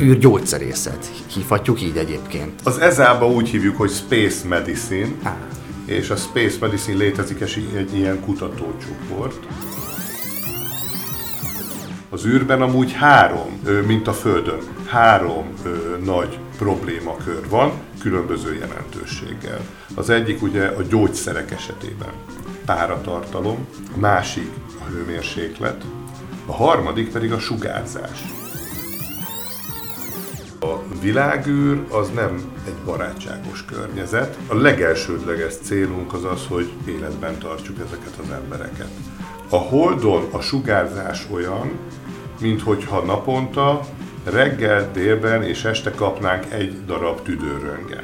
űrgyógyszerészet. Hívhatjuk így egyébként. Az ESA-ba úgy hívjuk, hogy Space Medicine, és a Space Medicine létezik egy ilyen kutatócsoport. Az űrben amúgy mint a Földön, három nagy problémakör van, különböző jelentőséggel. Az egyik ugye a gyógyszerek esetében páratartalom, a másik a hőmérséklet, a harmadik pedig a sugárzás. A világűr az nem egy barátságos környezet. A legelsődleges célunk az az, hogy életben tartsuk ezeket az embereket. A Holdon a sugárzás olyan, minthogyha naponta, reggel, délben és este kapnánk egy darab tüdőröntgen.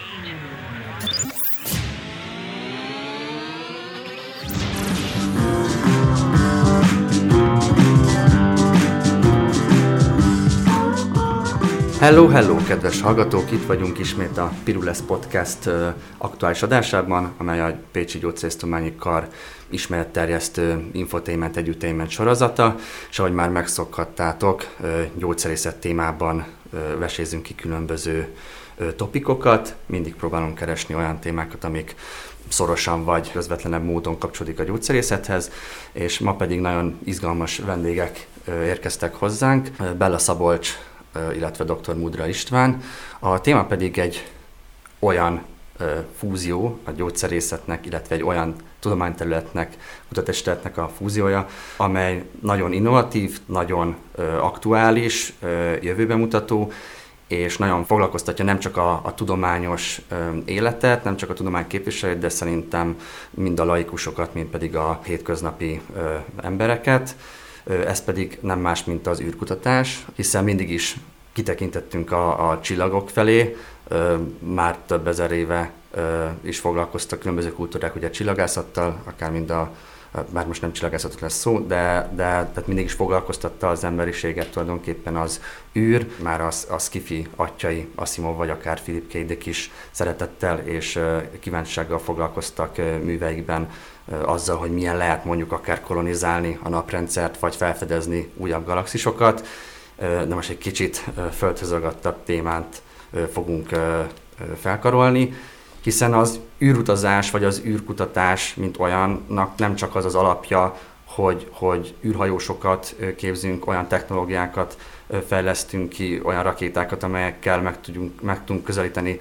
Hello, kedves hallgatók! Itt vagyunk ismét a Pirules Podcast aktuális adásában, amely a Pécsi Gyógyszerésztudományi Kar ismeretterjesztő infotainment együttainment sorozata, és ahogy már megszokhattátok, gyógyszerészet témában vesézzünk ki különböző topikokat, mindig próbálunk keresni olyan témákat, amik szorosan vagy közvetlenebb módon kapcsolódik a gyógyszerészethez, és ma pedig nagyon izgalmas vendégek érkeztek hozzánk, Bella Szabolcs, illetve dr. Mudra István. A téma pedig egy olyan fúzió a gyógyszerészetnek, illetve egy olyan tudományterületnek, kutatásterületnek a fúziója, amely nagyon innovatív, nagyon aktuális, jövőbe mutató, és nagyon foglalkoztatja nem csak a tudományos életet, nem csak a tudomány képviselőt, de szerintem mind a laikusokat, mind pedig a hétköznapi embereket. Ez pedig nem más, mint az űrkutatás, hiszen mindig is kitekintettünk a csillagok felé, már több ezer éve is foglalkoztak különböző kultúrák ugye csillagászattal, akár bár most nem csillagászatról lesz szó, de tehát mindig is foglalkoztatta az emberiséget tulajdonképpen az űr, már a sci-fi atyai, Asimov vagy akár Philip K. Dick is szeretettel és kíváncsisággal foglalkoztak műveikben azzal, hogy milyen lehet mondjuk akár kolonizálni a naprendszert, vagy felfedezni újabb galaxisokat. De most egy kicsit földhöz ragadtabb témát fogunk felkarolni, hiszen az űrutazás vagy az űrkutatás, mint olyannak nem csak az az alapja, hogy űrhajósokat képzünk, olyan technológiákat fejlesztünk ki, olyan rakétákat, amelyekkel meg tudunk közelíteni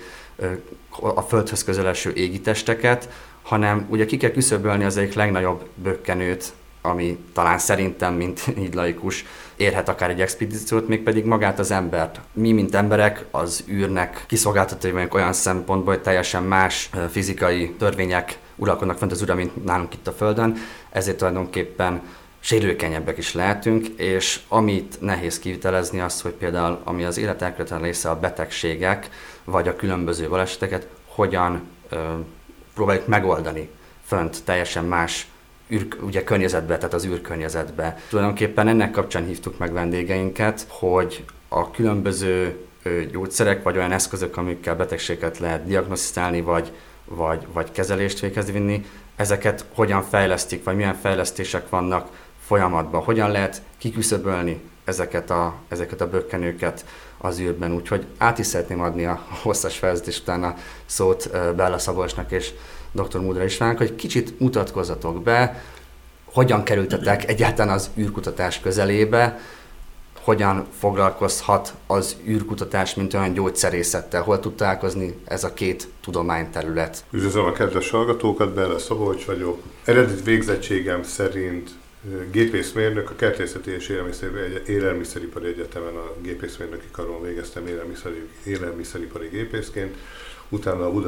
a Földhöz közeleső égitesteket, hanem ugye ki kell küszöbölni az egyik legnagyobb bökkenőt, ami talán szerintem, mint így laikus, érhet akár egy expedíciót, mégpedig magát az embert. Mi, mint emberek, az űrnek kiszolgáltatói vagyunk olyan szempontból, hogy teljesen más fizikai törvények uralkodnak fent az űrön, mint nálunk itt a Földön, ezért tulajdonképpen sérülékenyebbek is lehetünk, és amit nehéz kivitelezni az, hogy például ami az élet elkerülhetetlen része a betegségek, vagy a különböző baleseteket, hogyan próbáljuk megoldani fönt teljesen más ugye környezetbe, tehát az űrkörnyezetbe. Tulajdonképpen ennek kapcsán hívtuk meg vendégeinket, hogy a különböző gyógyszerek, vagy olyan eszközök, amikkel betegséget lehet diagnosztizálni, vagy kezelést véghez vinni, ezeket hogyan fejlesztik, vagy milyen fejlesztések vannak folyamatban, hogyan lehet kiküszöbölni ezeket a bökkenőket az űrben. Úgyhogy át is szeretném adni a hosszas fejlesztés után a szót Bella Szabolcsnak és dr. Mudra Istvánnak, hogy kicsit mutatkozzatok be, hogyan kerültetek egyáltalán az űrkutatás közelébe, hogyan foglalkozhat az űrkutatás, mint olyan gyógyszerészettel, hol tud találkozni ez a két tudományterület. Üdvözlöm a kedves hallgatókat, Bella Szabolcs vagyok. Eredeti végzettségem szerint gépészmérnök, a Kertészeti és Élelmiszeripari Egyetemen a gépészmérnöki karon végeztem élelmiszeripari gépészként, utána a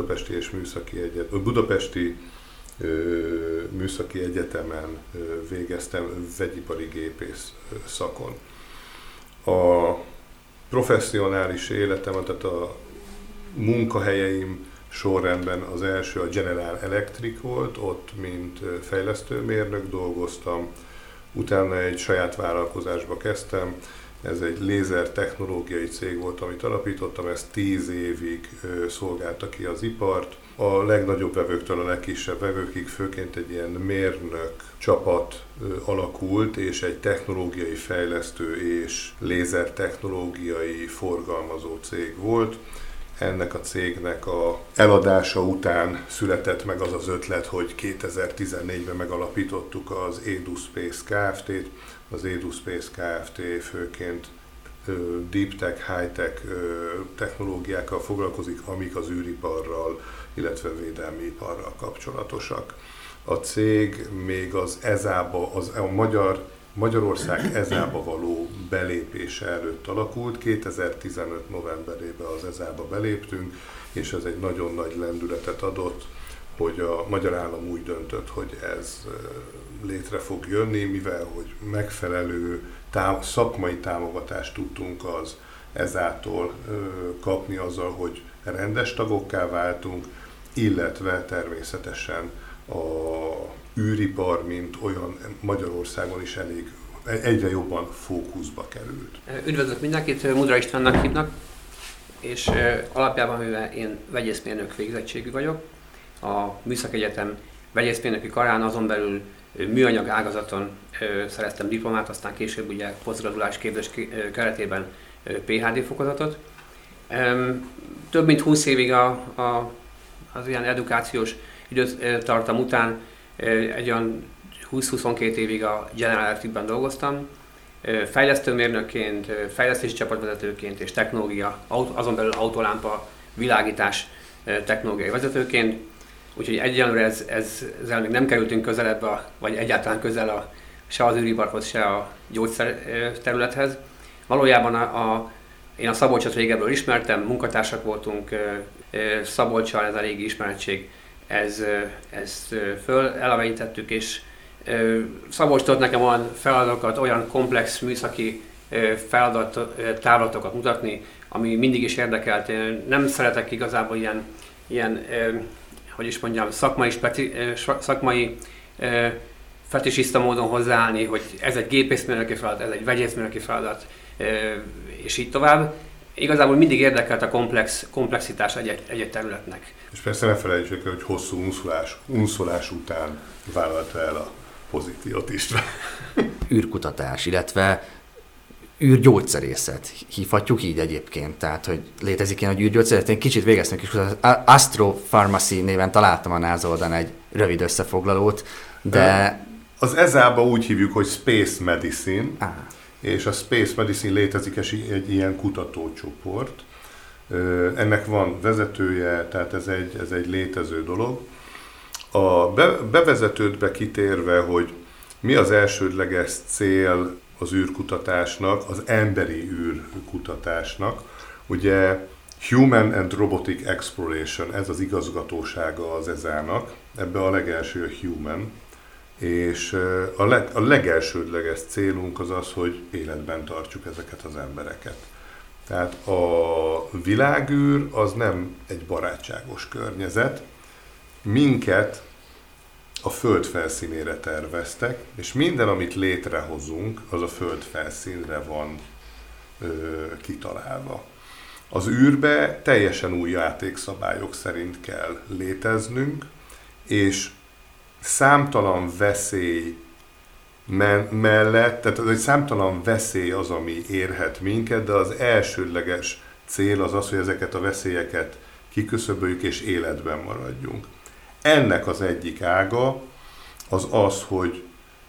Budapesti Műszaki Egyetemen végeztem vegyipari gépész szakon. A professzionális életem, tehát a munkahelyeim sorrendben az első a General Electric volt, ott mint fejlesztőmérnök dolgoztam, utána egy saját vállalkozásba kezdtem, Ez egy lézer technológiai cég volt, amit alapítottam, ez 10 évig szolgálta ki az ipart. A legnagyobb vevőktől a legkisebb vevőkig főként egy ilyen mérnök csapat alakult, és egy technológiai fejlesztő és lézer technológiai forgalmazó cég volt. Ennek a cégnek a eladása után született meg az az ötlet, hogy 2014-ben megalapítottuk az EduSpace Kft-t. Az EduSpace Kft. Főként deep tech, high tech technológiákkal foglalkozik, amik az űriparral, illetve védelmi iparral kapcsolatosak. A cég még az ESA-ba, Magyarország ESA-ba való belépése előtt alakult. 2015 novemberében az ESA-ba beléptünk, és ez egy nagyon nagy lendületet adott, hogy a magyar állam úgy döntött, hogy ez létre fog jönni, mivel hogy megfelelő szakmai támogatást tudtunk az ESA-tól kapni azzal, hogy rendes tagokká váltunk, illetve természetesen a űripar, mint olyan Magyarországon is egyre jobban fókuszba került. Üdvözlök mindenkit, Mudra Istvánnak hívnak, és alapjában mivel én vegyészmérnök végzettségű vagyok, a Műszaki Egyetem vegyészmérnöki karán, azon belül műanyag ágazaton szereztem diplomát, aztán később ugye posztgraduális képzés keretében PhD fokozatot. Több mint 20 évig az ilyen edukációs időtartam után egy olyan 20-22 évig a General Electricben dolgoztam, fejlesztőmérnökként, fejlesztési csapatvezetőként és technológia, azon belül autolámpa világítás technológiai vezetőként. Úgyhogy egyelőre ezzel még nem kerültünk közelebb, vagy egyáltalán közel se az űriparhoz, se a gyógyszer területhez. Valójában én a Szabolcsot régebről ismertem, munkatársak voltunk, Szabolccsal ez a régi ismeretség, ezt elevenítettük, és Szabolcs tudott nekem olyan feladatokat, olyan komplex műszaki távlatokat mutatni, ami mindig is érdekelt. Én nem szeretek igazából ilyen hogy is mondjam, szakmai fetisista módon hozzáállni, hogy ez egy gépészmérnöki feladat, ez egy vegyészmérnöki feladat, és így tovább. Igazából mindig érdekelt a komplexitás egy területnek. És persze ne felejtsük el, hogy hosszú unszolás után vállalta el a pozíciót is. Űrkutatás, illetve űrgyógyszerészet. Hívhatjuk így egyébként, tehát hogy létezik ilyen, hogy űrgyógyszerészet. Én kicsit végeztem kis kutatást. Astropharmacy néven találtam a NASA oldalon egy rövid összefoglalót, de... Az ESA-ba úgy hívjuk, hogy Space Medicine, és a Space Medicine létezik egy ilyen kutatócsoport. Ennek van vezetője, tehát ez egy létező dolog. A bevezetődbe kitérve, hogy mi az elsődleges cél az űrkutatásnak, az emberi űrkutatásnak, ugye Human and Robotic Exploration, ez az igazgatósága az ESA-nak, ebbe a legelső a Human, és a legelsődleges célunk az az, hogy életben tartsuk ezeket az embereket. Tehát a világűr az nem egy barátságos környezet, minket a Föld felszínére terveztek, és minden, amit létrehozunk, az a Föld felszínre van kitalálva. Az űrbe teljesen új játékszabályok szerint kell léteznünk, és számtalan veszély mellett, tehát egy számtalan veszély az, ami érhet minket, de az elsődleges cél az az, hogy ezeket a veszélyeket kiküszöböljük és életben maradjunk. Ennek az egyik ága az, hogy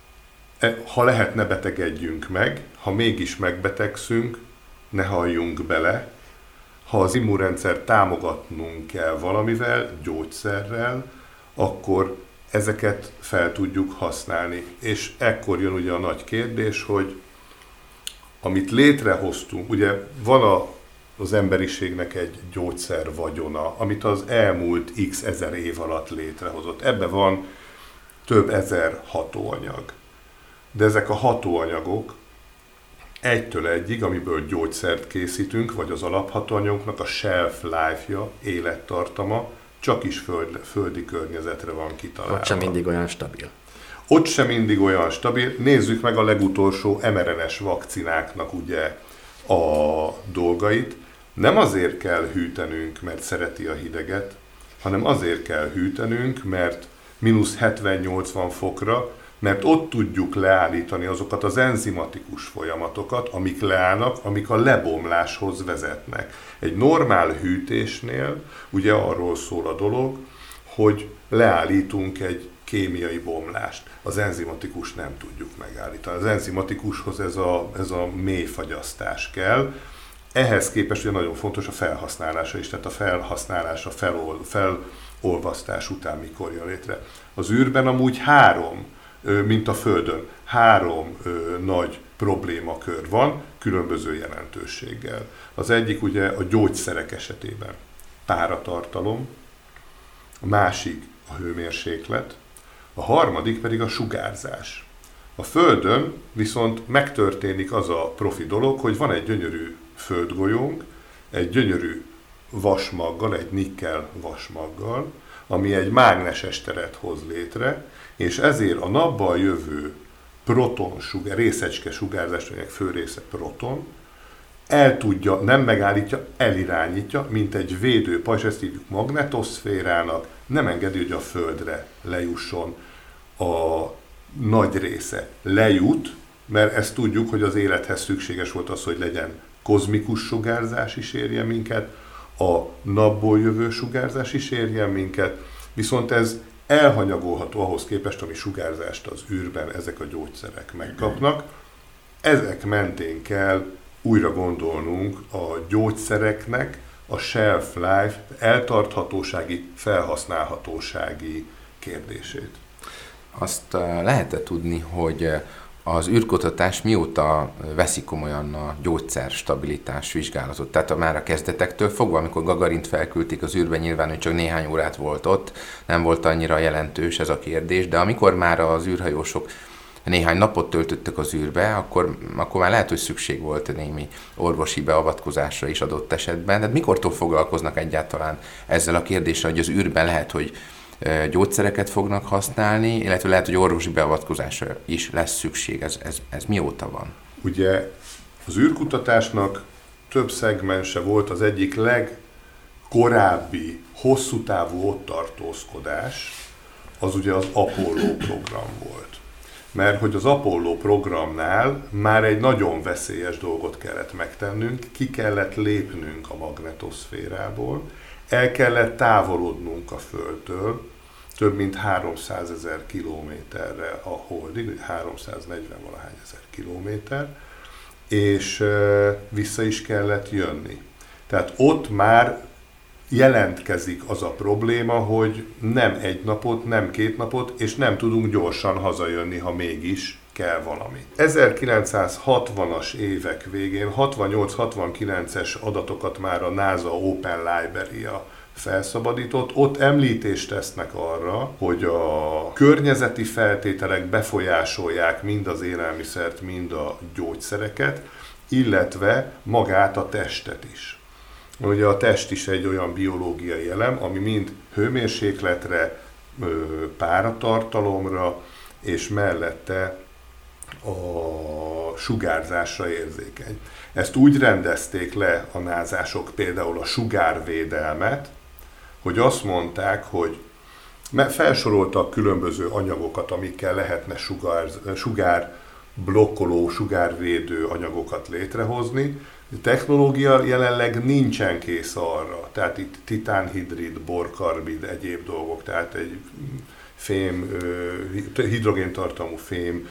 ha lehet, ne betegedjünk meg, ha mégis megbetegszünk, ne halljunk bele, ha az immunrendszer támogatnunk kell valamivel, gyógyszerrel, akkor ezeket fel tudjuk használni. És ekkor jön ugye a nagy kérdés, hogy amit létrehoztunk, ugye van az emberiségnek egy gyógyszer vagyona, amit az elmúlt x ezer év alatt létrehozott. Ebben van több ezer hatóanyag. De ezek a hatóanyagok egytől egyig, amiből gyógyszert készítünk, vagy az alaphatóanyagoknak a shelf life-ja, élettartama, csak is földi környezetre van kitalálva. Ott sem mindig olyan stabil. Ott sem mindig olyan stabil. Nézzük meg a legutolsó mRNA-s vakcináknak ugye a dolgait. Nem azért kell hűtenünk, mert szereti a hideget, hanem azért kell hűtenünk, mert mínusz 70-80 fokra, mert ott tudjuk leállítani azokat az enzimatikus folyamatokat, amik leállnak, amik a lebomláshoz vezetnek. Egy normál hűtésnél ugye arról szól a dolog, hogy leállítunk egy kémiai bomlást. Az enzimatikus nem tudjuk megállítani. Az enzimatikushoz ez a mély fagyasztás kell. Ehhez képest ugye nagyon fontos a felhasználása is, tehát a felhasználása, felolvasztás után mikor jön létre. Az űrben amúgy 3, mint a Földön, 3 nagy problémakör van, különböző jelentőséggel. Az egyik ugye a gyógyszerek esetében páratartalom, a másik a hőmérséklet, a harmadik pedig a sugárzás. A Földön viszont megtörténik az a profi dolog, hogy van egy gyönyörű földgolyónk, egy gyönyörű vasmaggal, egy nikkel vasmaggal, ami egy mágneses teret hoz létre, és ezért a napban jövő részecske sugárzást, aminek fő része proton, el tudja, nem megállítja, elirányítja, mint egy védőpajzs, ezt hívjuk magnetoszférának, nem engedi, hogy a Földre lejusson a nagy része. Lejut, mert ezt tudjuk, hogy az élethez szükséges volt az, hogy legyen kozmikus sugárzás is érjen minket, a napból jövő sugárzás is érjen minket, viszont ez elhanyagolható ahhoz képest, ami sugárzást az űrben ezek a gyógyszerek megkapnak. Ezek mentén kell újra gondolnunk a gyógyszereknek a shelf life, eltarthatósági, felhasználhatósági kérdését. Azt lehet tudni, hogy az űrkutatás mióta veszi komolyan a gyógyszerstabilitás vizsgálatot? Tehát már a kezdetektől fogva, amikor Gagarint felküldték az űrbe, nyilván, hogy csak néhány órát volt ott, nem volt annyira jelentős ez a kérdés, de amikor már az űrhajósok néhány napot töltöttek az űrbe, akkor már lehet, hogy szükség volt némi orvosi beavatkozásra is adott esetben. Tehát mikortól foglalkoznak egyáltalán ezzel a kérdéssel, hogy az űrben lehet, hogy gyógyszereket fognak használni, illetve lehet, hogy orvosi beavatkozásra is lesz szükség. Ez mióta van? Ugye az űrkutatásnak több szegmense volt, az egyik legkorábbi, hosszú távú ott tartózkodás, az ugye az Apollo program volt. Mert hogy az Apollo programnál már egy nagyon veszélyes dolgot kellett megtennünk, ki kellett lépnünk a magnetoszférából, el kellett távolodnunk a Földtől, több mint 300 000 kilométerre a Holdig, 340-valahány ezer kilométer, és vissza is kellett jönni. Tehát ott már jelentkezik az a probléma, hogy nem egy napot, nem 2 napot, és nem tudunk gyorsan hazajönni, ha mégis kell valami. 1960-as évek végén, 68-69-es adatokat már a NASA Open Library-a felszabadított, ott említést tesznek arra, hogy a környezeti feltételek befolyásolják mind az élelmiszert, mind a gyógyszereket, illetve magát a testet is. Ugye a test is egy olyan biológiai elem, ami mind hőmérsékletre, páratartalomra, és mellette a sugárzásra érzékeny. Ezt úgy rendezték le a názások, például a sugárvédelmet, hogy azt mondták, hogy felsoroltak különböző anyagokat, amikkel lehetne sugárblokkoló, sugárvédő anyagokat létrehozni. A technológia jelenleg nincsen kész arra, tehát itt titánhidrid, borkarbid, egyéb dolgok, tehát egy fém, hidrogéntartalmú fém,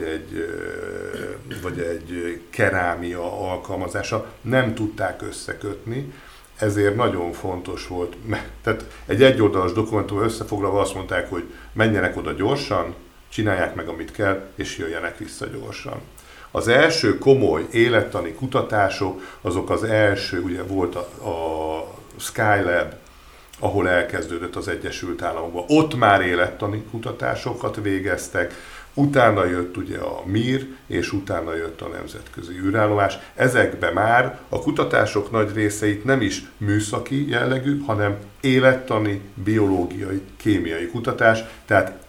vagy egy kerámia alkalmazása nem tudták összekötni, ezért nagyon fontos volt, tehát egy egyoldalas dokumentum összefoglalva azt mondták, hogy menjenek oda gyorsan, csinálják meg, amit kell, és jöjjenek vissza gyorsan. Az első komoly élettani kutatások, azok az első, ugye volt a Skylab, ahol elkezdődött az Egyesült Államokban. Ott már élettani kutatásokat végeztek, utána jött ugye a Mir, és utána jött a Nemzetközi űrállomás. Ezekben már a kutatások nagy részeit nem is műszaki jellegű, hanem élettani, biológiai, kémiai kutatás, tehát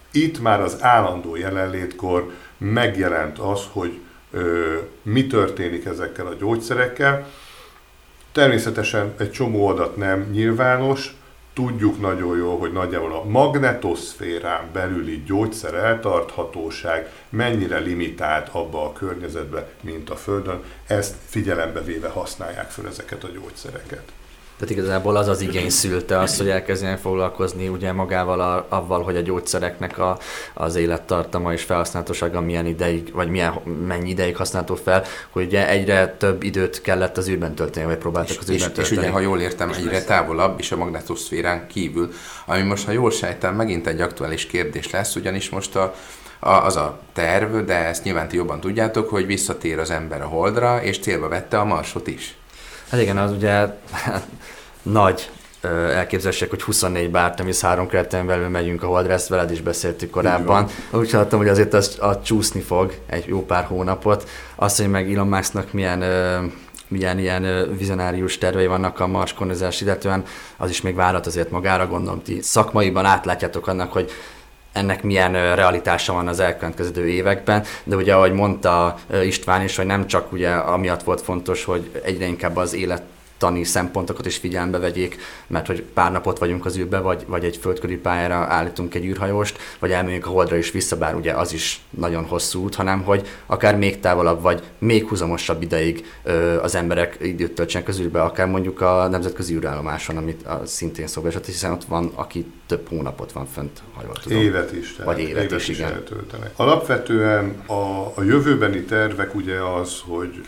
Itt már az állandó jelenlétkor megjelent az, hogy mi történik ezekkel a gyógyszerekkel. Természetesen egy csomó adat nem nyilvános, tudjuk nagyon jól, hogy nagyjából a magnetoszférán belüli gyógyszer eltarthatóság mennyire limitált abba a környezetbe, mint a Földön. Ezt figyelembe véve használják fel ezeket a gyógyszereket. Tehát igazából az igény szülte azt, hogy elkezdjenek foglalkozni ugye magával avval, hogy a gyógyszereknek az élettartama és felhasználhatósága milyen ideig, vagy mennyi ideig használható fel, hogy ugye egyre több időt kellett az űrben tölteni, vagy próbáltak az űrben tölteni. És ugye, ha jól értem, egyre távolabb és a magnetoszférán kívül, ami most, ha jól sejtem, megint egy aktuális kérdés lesz, ugyanis most az a terv, de ezt nyilván ti jobban tudjátok, hogy visszatér az ember a Holdra, és célba vette a Marsot is. Hát igen, az ugye nagy elképzelések, hogy 24 Artemis 3 keretén belül megyünk a Holdra, ezt veled is beszéltük korábban. Úgy hallottam, hogy azért az csúszni fog egy jó pár hónapot. Azt, hogy meg Elon Musknak milyen ilyen vizionárius tervei vannak a Mars kolonizálás illetően, az is még várat azért magára, gondolom, ti szakmaiban átlátjátok annak, hogy ennek milyen realitása van az elkövetkező években, de ugye ahogy mondta István is, hogy nem csak ugye amiatt volt fontos, hogy egyre inkább az élettani szempontokat is figyelembe vegyék, mert hogy pár napot vagyunk az űrbe, vagy egy földkörüli pályára állítunk egy űrhajóst, vagy elmegyünk a Holdra is vissza, bár ugye az is nagyon hosszú út, hanem hogy akár még távolabb, vagy még húzamosabb ideig az emberek időt töltsenek az űrbe, akár mondjuk a nemzetközi űrállomáson, amit szintén szóba esett, hiszen ott van, aki több hónapot van fönt, ha jól tudom. Évet is. Vagy évet is, igen. Eltöltenek. Alapvetően a jövőbeni tervek ugye az, hogy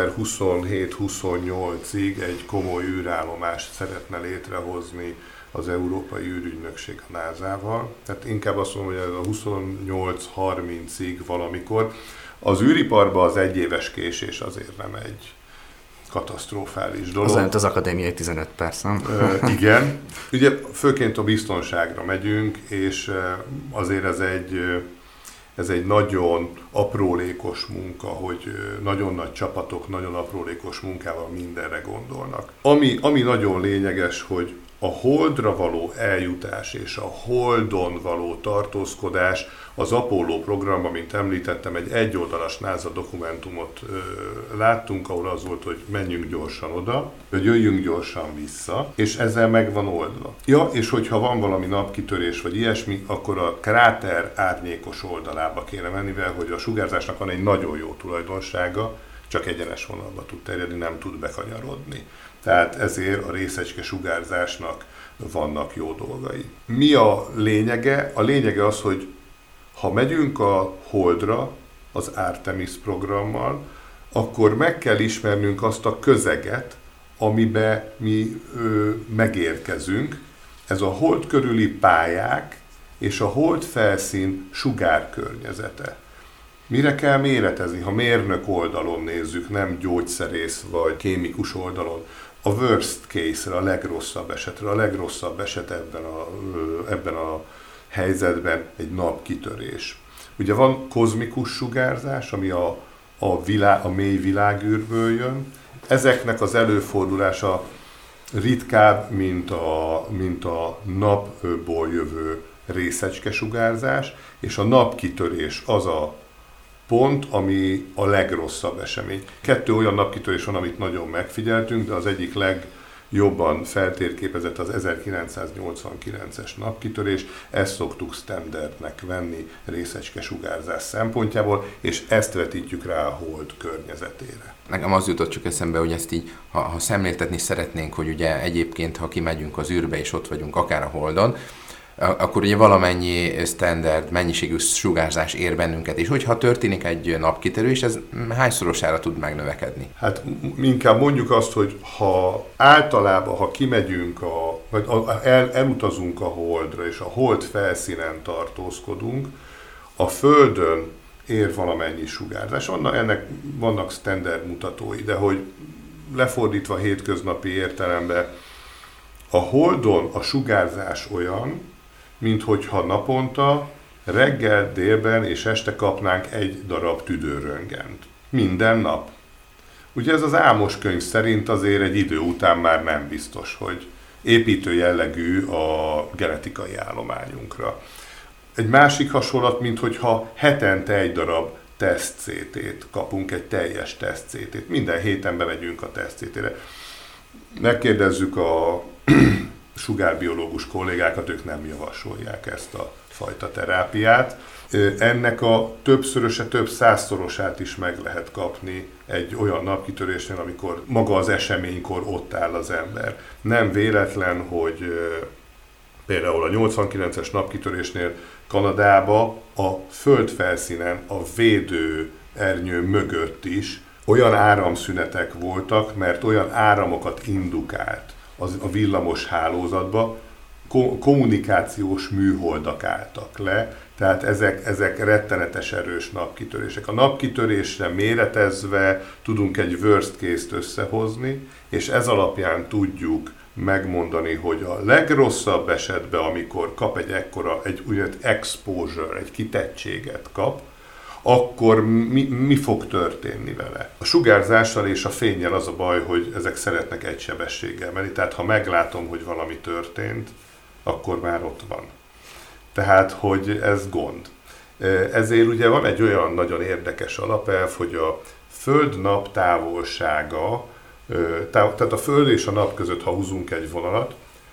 2027-28-ig egy komoly űrállomást szeretne létrehozni az Európai űrügynökség a NASA-val. Tehát inkább azt mondom, hogy ez a 28-30-ig valamikor. Az űriparban az egyéves késés azért nem egy katasztrofális dolog. Az az akadémiai 15 perc, nem? Igen. Ugye főként a biztonságra megyünk, és azért ez egy nagyon aprólékos munka, hogy nagyon nagy csapatok, nagyon aprólékos munkával mindenre gondolnak. Ami nagyon lényeges, hogy a Holdra való eljutás és a Holdon való tartózkodás az Apollo programban, mint említettem, egy egyoldalas NASA dokumentumot láttunk, ahol az volt, hogy menjünk gyorsan oda, hogy jöjjünk gyorsan vissza, és ezzel meg van oldva. Ja, és hogyha van valami napkitörés vagy ilyesmi, akkor a kráter árnyékos oldalába kéne menni, mivel hogy a sugárzásnak van egy nagyon jó tulajdonsága, csak egyenes vonalba tud terjedni, nem tud bekanyarodni. Tehát ezért a részecske sugárzásnak vannak jó dolgai. Mi a lényege? A lényege az, hogy ha megyünk a Holdra az Artemis programmal, akkor meg kell ismernünk azt a közeget, amiben mi megérkezünk. Ez a Hold körüli pályák és a Hold felszín sugárkörnyezete. Mire kell méretezni, ha mérnök oldalon nézzük, nem gyógyszerész vagy kémikus oldalon? A worst case-re, a legrosszabb esetre. A legrosszabb eset ebben a helyzetben egy napkitörés. Ugye van kozmikus sugárzás, ami a mély világűrből jön. Ezeknek az előfordulása ritkább, mint a napból jövő részecske sugárzás, és a napkitörés az a pont, ami a legrosszabb esemény. 2 olyan napkitörés van, amit nagyon megfigyeltünk, de az egyik legjobban feltérképezett az 1989-es napkitörés. Ezt szoktuk standardnek venni részecske sugárzás szempontjából, és ezt vetítjük rá a Hold környezetére. Nekem az jutott csak eszembe, hogy ezt így, ha szemléltetni szeretnénk, hogy ugye egyébként, ha kimegyünk az űrbe és ott vagyunk akár a Holdon, akkor ugye valamennyi standard mennyiségű sugárzás ér bennünket, és hogyha történik egy napkitörés, ez hányszorosára tud megnövekedni? Hát inkább mondjuk azt, hogy ha kimegyünk, vagy elutazunk a Holdra, és a Hold felszínen tartózkodunk, a Földön ér valamennyi sugárzás. Ennek vannak standard mutatói, de hogy lefordítva hétköznapi értelemben, a Holdon a sugárzás olyan, mint hogyha naponta reggel, délben és este kapnánk egy darab tüdőröntgent. Minden nap. Ugye ez az Ámos könyv szerint azért egy idő után már nem biztos, hogy építő jellegű a genetikai állományunkra. Egy másik hasonlat, mint hogyha hetente egy darab teszt CT-t kapunk, egy teljes teszt CT-t. Minden héten bemegyünk a teszt CT-re. Megkérdezzük a sugárbiológus kollégákat, ők nem javasolják ezt a fajta terápiát. Ennek a többszöröse, több százszorosát is meg lehet kapni egy olyan napkitörésnél, amikor maga az eseménykor ott áll az ember. Nem véletlen, hogy például a 89-es napkitörésnél Kanadába a földfelszínen, a védőernyő mögött is olyan áramszünetek voltak, mert olyan áramokat indukált a villamos hálózatba, kommunikációs műholdak álltak le, tehát ezek rettenetes erős napkitörések. A napkitörésre méretezve tudunk egy worst case-t összehozni, és ez alapján tudjuk megmondani, hogy a legrosszabb esetben, amikor kap egy úgynevezett exposure, egy kitettséget kap, akkor mi fog történni vele? A sugárzással és a fénnyel az a baj, hogy ezek szeretnek egy sebességgel menni, tehát ha meglátom, hogy valami történt, akkor már ott van. Tehát, hogy ez gond. Ezért ugye van egy olyan nagyon érdekes alapelv, hogy a Föld-nap távolsága, tehát a Föld és a nap között, ha húzunk egy vonalat,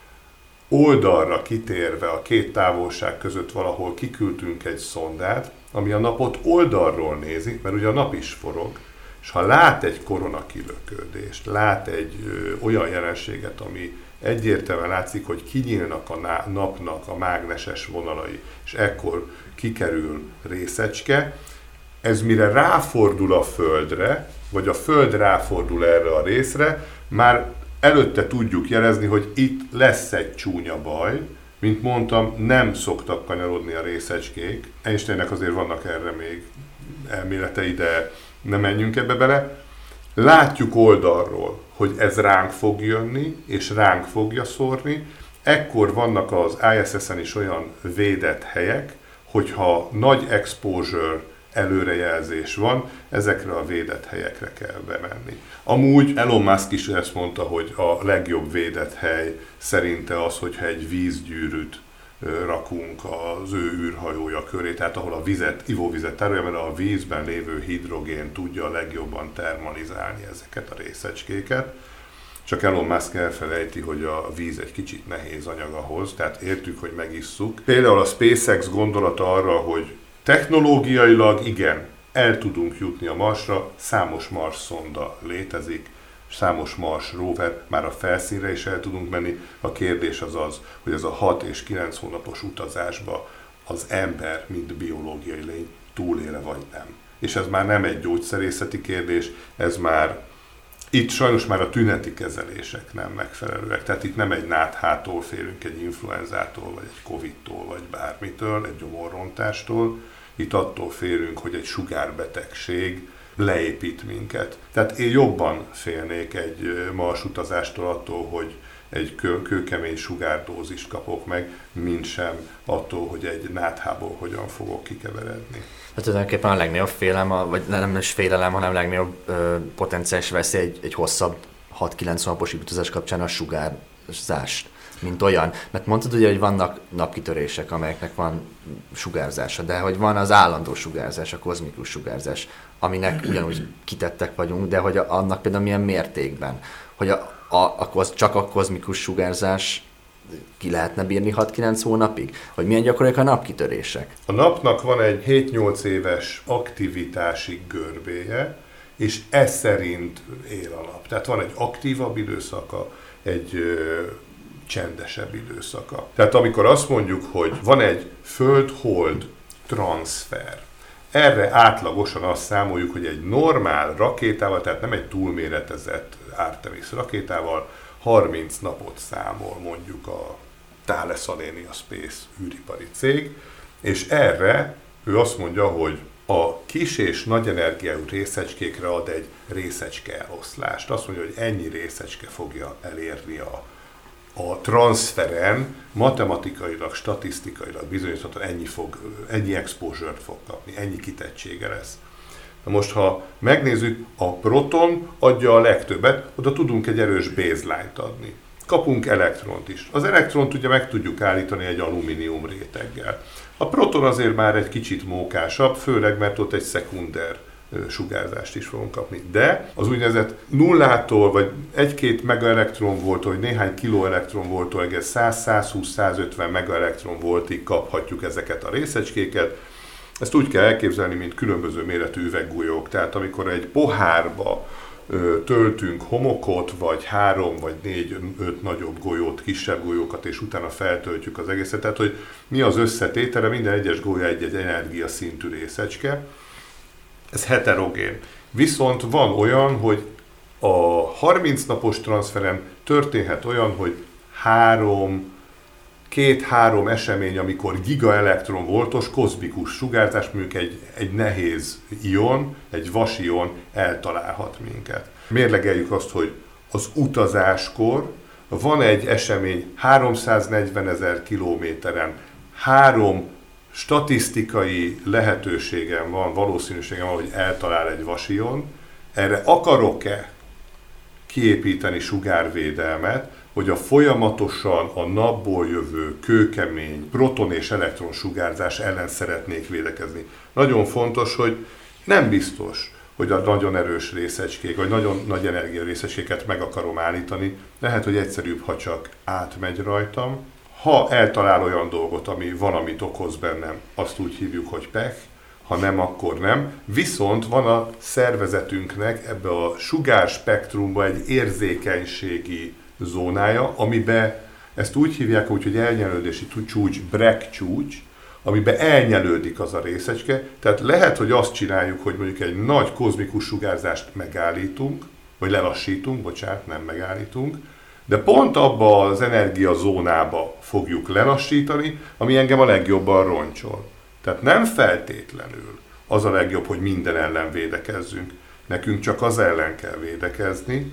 oldalra kitérve a két távolság között valahol kiküldtünk egy szondát, ami a napot oldalról nézi, mert ugye a nap is forog, és ha lát egy koronakilöködést, lát egy olyan jelenséget, ami egyértelműen látszik, hogy kinyílnak a napnak a mágneses vonalai, és ekkor kikerül részecske, ez mire ráfordul a Földre, vagy a Föld ráfordul erre a részre, már előtte tudjuk jelezni, hogy itt lesz egy csúnya baj. Mint mondtam, nem szoktak kanyarodni a részecskék. Einsteinnek azért vannak erre még elméletei, de nem menjünk ebbe bele. Látjuk oldalról, hogy ez ránk fog jönni, és ránk fogja szórni. Ekkor vannak az ISS-en is olyan védett helyek, hogyha nagy exposure előrejelzés van, ezekre a védett helyekre kell bemenni. Amúgy Elon Musk is ezt mondta, hogy a legjobb védett hely szerinte az, hogyha egy vízgyűrűt rakunk az ő űrhajója köré, tehát ahol a ivóvizet tárolja, mert a vízben lévő hidrogén tudja a legjobban termalizálni ezeket a részecskéket. Csak Elon Musk elfelejti, hogy a víz egy kicsit nehéz anyag ahhoz, tehát értjük, hogy megisszuk. Például a SpaceX gondolata arra, hogy technológiailag igen, el tudunk jutni a Marsra, számos Mars szonda létezik, számos Mars rover, már a felszínre is el tudunk menni. A kérdés az az, hogy ez a 6 és 9 hónapos utazásba az ember, mint biológiai lény túléle vagy nem. És ez már nem egy gyógyszerészeti kérdés, ez már itt sajnos már a tüneti kezelések nem megfelelőek. Tehát itt nem egy náthától félünk, egy influenzától, vagy egy Covid-tól, vagy bármitől, egy gyomorrontástól. Itt attól félünk, hogy egy sugárbetegség leépít minket. Tehát én jobban félnék egy Mars utazástól attól, hogy egy kőkemény sugárdózist kapok meg, mint sem attól, hogy egy náthából hogyan fogok kikeveredni. Hát tulajdonképpen a legnagyobb félelem, vagy nem is félelem, hanem a legnagyobb potenciális veszély egy hosszabb 6-9 hónapos utazás kapcsán a sugárzást, mint olyan. Mert mondtad ugye, hogy vannak napkitörések, amelyeknek van sugárzása, de hogy van az állandó sugárzás, a kozmikus sugárzás, aminek ugyanúgy kitettek vagyunk, de hogy annak például milyen mértékben, hogy csak a kozmikus sugárzás ki lehetne bírni 6-9 hónapig? Vagy milyen gyakoriak a napkitörések? A napnak van egy 7-8 éves aktivitási görbéje, és ez szerint él a nap. Tehát van egy aktívabb időszaka, egy csendesebb időszaka. Tehát amikor azt mondjuk, hogy van egy föld-hold transfer, erre átlagosan azt számoljuk, hogy egy normál rakétával, tehát nem egy túlméretezett Artemis rakétával, 30 napot számol mondjuk a Thales Alenia Space űripari cég, és erre ő azt mondja, hogy a kis és nagy energiájú részecskékre ad egy részecske eloszlást. Azt mondja, hogy ennyi részecske fogja elérni a transferen, matematikailag, statisztikailag bizonyíthatóan ennyi exposure-t fog kapni, ennyi kitettsége lesz. Na most, ha megnézzük, a proton adja a legtöbbet, oda tudunk egy erős baseline-t adni. kapunk elektront is. Az elektront ugye meg tudjuk állítani egy alumínium réteggel. A proton azért már egy kicsit mókásabb, főleg mert ott egy szekunder sugárzást is fogunk kapni. De az úgynevezett nullától, vagy 1-2 megaelektronvolttól, vagy néhány kiloelektronvolttól egész 100-120-150 megaelektronvoltig kaphatjuk ezeket a részecskéket. Ezt úgy kell elképzelni, mint különböző méretű üveggolyók. Tehát amikor egy pohárba töltünk homokot, vagy 3, vagy 4, 5 nagyobb golyót, kisebb golyókat, és utána feltöltjük az egészet. Tehát, hogy mi az összetétele, minden egyes golyó egy energiaszintű részecske. Ez heterogén. Viszont van olyan, hogy a 30 napos transferen történhet olyan, hogy 2-3 esemény, amikor gigaelektronvoltos kozmikus sugárzás, mondjuk egy nehéz ion, egy vasion eltalálhat minket. Mérlegeljük azt, hogy az utazáskor van egy esemény 340 000 kilométeren, 3 statisztikai lehetőségem van, valószínűségem van, hogy eltalál egy vasion. Erre akarok-e kiépíteni sugárvédelmet, hogy a folyamatosan a napból jövő kőkemény proton és elektron sugárzás ellen szeretnék védekezni. Nagyon fontos, hogy nem biztos, hogy a nagyon erős részecskék, vagy nagyon nagy energia részecskéket meg akarom állítani. Lehet, hogy egyszerűbb, ha csak átmegy rajtam. Ha eltalál olyan dolgot, ami valamit okoz bennem, azt úgy hívjuk, hogy pech, ha nem, akkor nem. Viszont van a szervezetünknek ebbe a sugárspektrumba egy érzékenységi zónája, amiben ezt úgy hívják, hogy elnyelődési csúcs, Bragg csúcs, amiben elnyelődik az a részecske. Tehát lehet, hogy azt csináljuk, hogy mondjuk egy nagy kozmikus sugárzást megállítunk, vagy lelassítunk, nem megállítunk, de pont abba az energiazónába fogjuk lelassítani, ami engem a legjobban roncsol. Tehát nem feltétlenül az a legjobb, hogy minden ellen védekezzünk. Nekünk csak az ellen kell védekezni,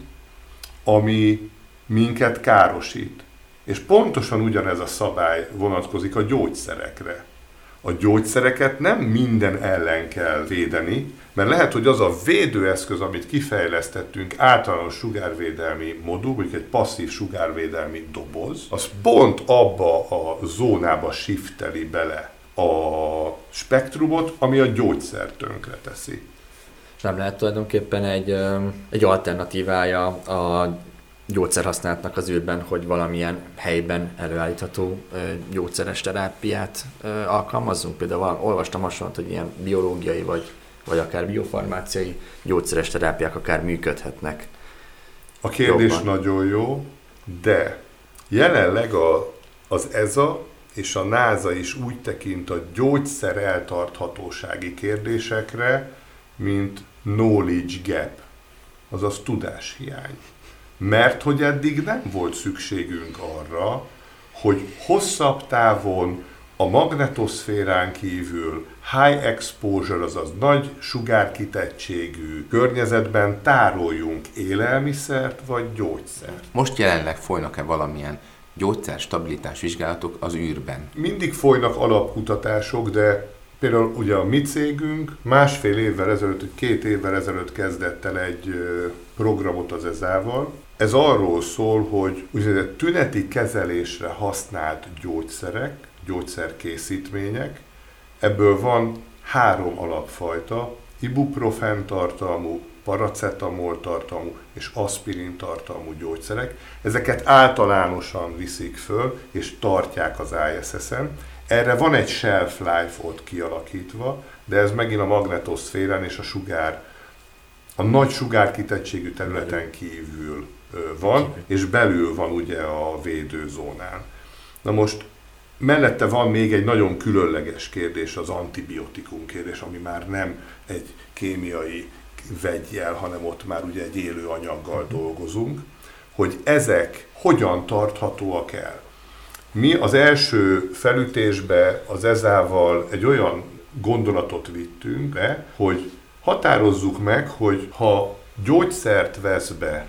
ami minket károsít. És pontosan ugyanez a szabály vonatkozik a gyógyszerekre. A gyógyszereket nem minden ellen kell védeni, mert lehet, hogy az a védőeszköz, amit kifejlesztettünk, általános sugárvédelmi modul, mondjuk egy passzív sugárvédelmi doboz, az pont abba a zónába shifteli bele a spektrumot, ami a gyógyszer tönkre teszi. És nem lehet tulajdonképpen egy alternatívája a gyógyszerhasználatnak az űrben, hogy valamilyen helyben előállítható gyógyszeres terápiát alkalmazzunk? Például olvastam hasonlót, hogy ilyen biológiai vagy akár biofarmáciai gyógyszeres terápiák akár működhetnek. A kérdés jobban. Nagyon jó, de jelenleg az ESA és a NASA is úgy tekint a gyógyszer eltarthatósági kérdésekre, mint knowledge gap, azaz tudáshiány. Mert hogy eddig nem volt szükségünk arra, hogy hosszabb távon a magnetoszférán kívül high exposure, azaz nagy sugárkitettségű környezetben tároljunk élelmiszert vagy gyógyszert. Most jelenleg folynak-e valamilyen gyógyszerstabilitás vizsgálatok az űrben? Mindig folynak alapkutatások, de például ugye a mi cégünk 1,5 évvel ezelőtt, 2 évvel ezelőtt kezdett el egy programot az ESA-val. Ez arról szól, hogy úgynevezett tüneti kezelésre használt gyógyszerek, gyógyszerkészítmények, ebből van 3 alapfajta, ibuprofen tartalmú, paracetamol tartalmú és aspirin tartalmú gyógyszerek. Ezeket általánosan viszik föl és tartják az ISS-en. Erre van egy shelf life ott kialakítva, de ez megint a magnetoszférán és a nagy sugárkitettségű területen kívül van, és belül van ugye a védőzónán. Na most mellette van még egy nagyon különleges kérdés, az antibiotikum kérdés, ami már nem egy kémiai veggyel, hanem ott már ugye egy élő anyaggal dolgozunk, hogy ezek hogyan tarthatóak el. Mi az első felütésbe az ESA-val egy olyan gondolatot vittünk be, hogy határozzuk meg, hogy ha gyógyszert vesz be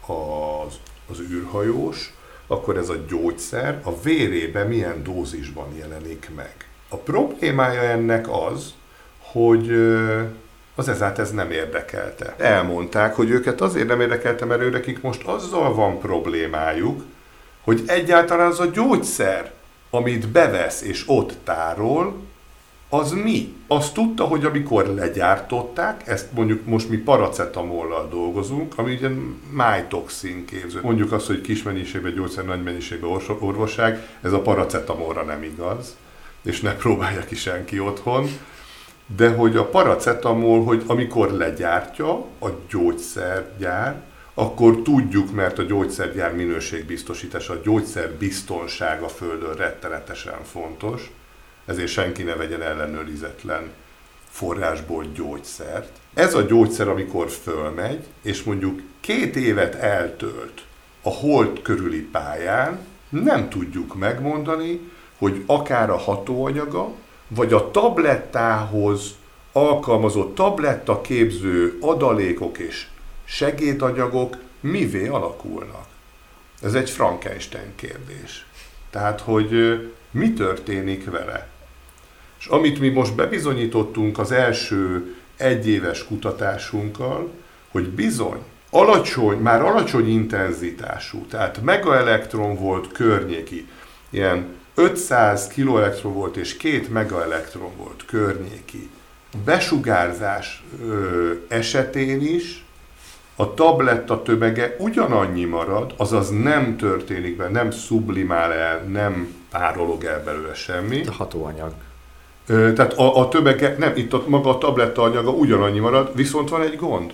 az űrhajós, akkor ez a gyógyszer a vérébe milyen dózisban jelenik meg. A problémája ennek az, hogy az ESA-t ez nem érdekelte. Elmondták, hogy őket azért nem érdekelte, mert nekik most azzal van problémájuk, hogy egyáltalán az a gyógyszer, amit bevesz és ott tárol, az mi? Azt tudta, hogy amikor legyártották, ezt mondjuk most mi paracetamollal dolgozunk, ami ugye májtoxin képző. Mondjuk azt, hogy kis mennyiségben gyógyszer, nagy mennyiségben orvosság, ez a paracetamolra nem igaz, és ne próbálja ki senki otthon. De hogy a paracetamol, hogy amikor legyártja a gyógyszergyár, akkor tudjuk, mert a gyógyszergyár minőségbiztosítása, a gyógyszerbiztonság a Földön rettenetesen fontos, ezért senki ne vegyen ellenőrizetlen forrásból gyógyszert. Ez a gyógyszer, amikor fölmegy, és mondjuk 2 évet eltölt a hold körüli pályán, nem tudjuk megmondani, hogy akár a hatóanyaga, vagy a tablettához alkalmazott tablettaképző adalékok és segédanyagok mivé alakulnak. Ez egy Frankenstein kérdés. Tehát, hogy mi történik vele. És amit mi most bebizonyítottunk az első 1 éves kutatásunkkal, hogy bizony már alacsony intenzitású, tehát megaelektron volt környéki, ilyen 500 kiloelektron volt és 2 megaelektron volt környéki besugárzás esetén is a tabletta tömege ugyanannyi marad, azaz nem történik be, nem sublimál el, nem párolog el belőle semmi. A hatóanyag. Tehát a tömege, nem, itt maga a tabletta anyaga ugyanannyi marad, viszont van egy gond.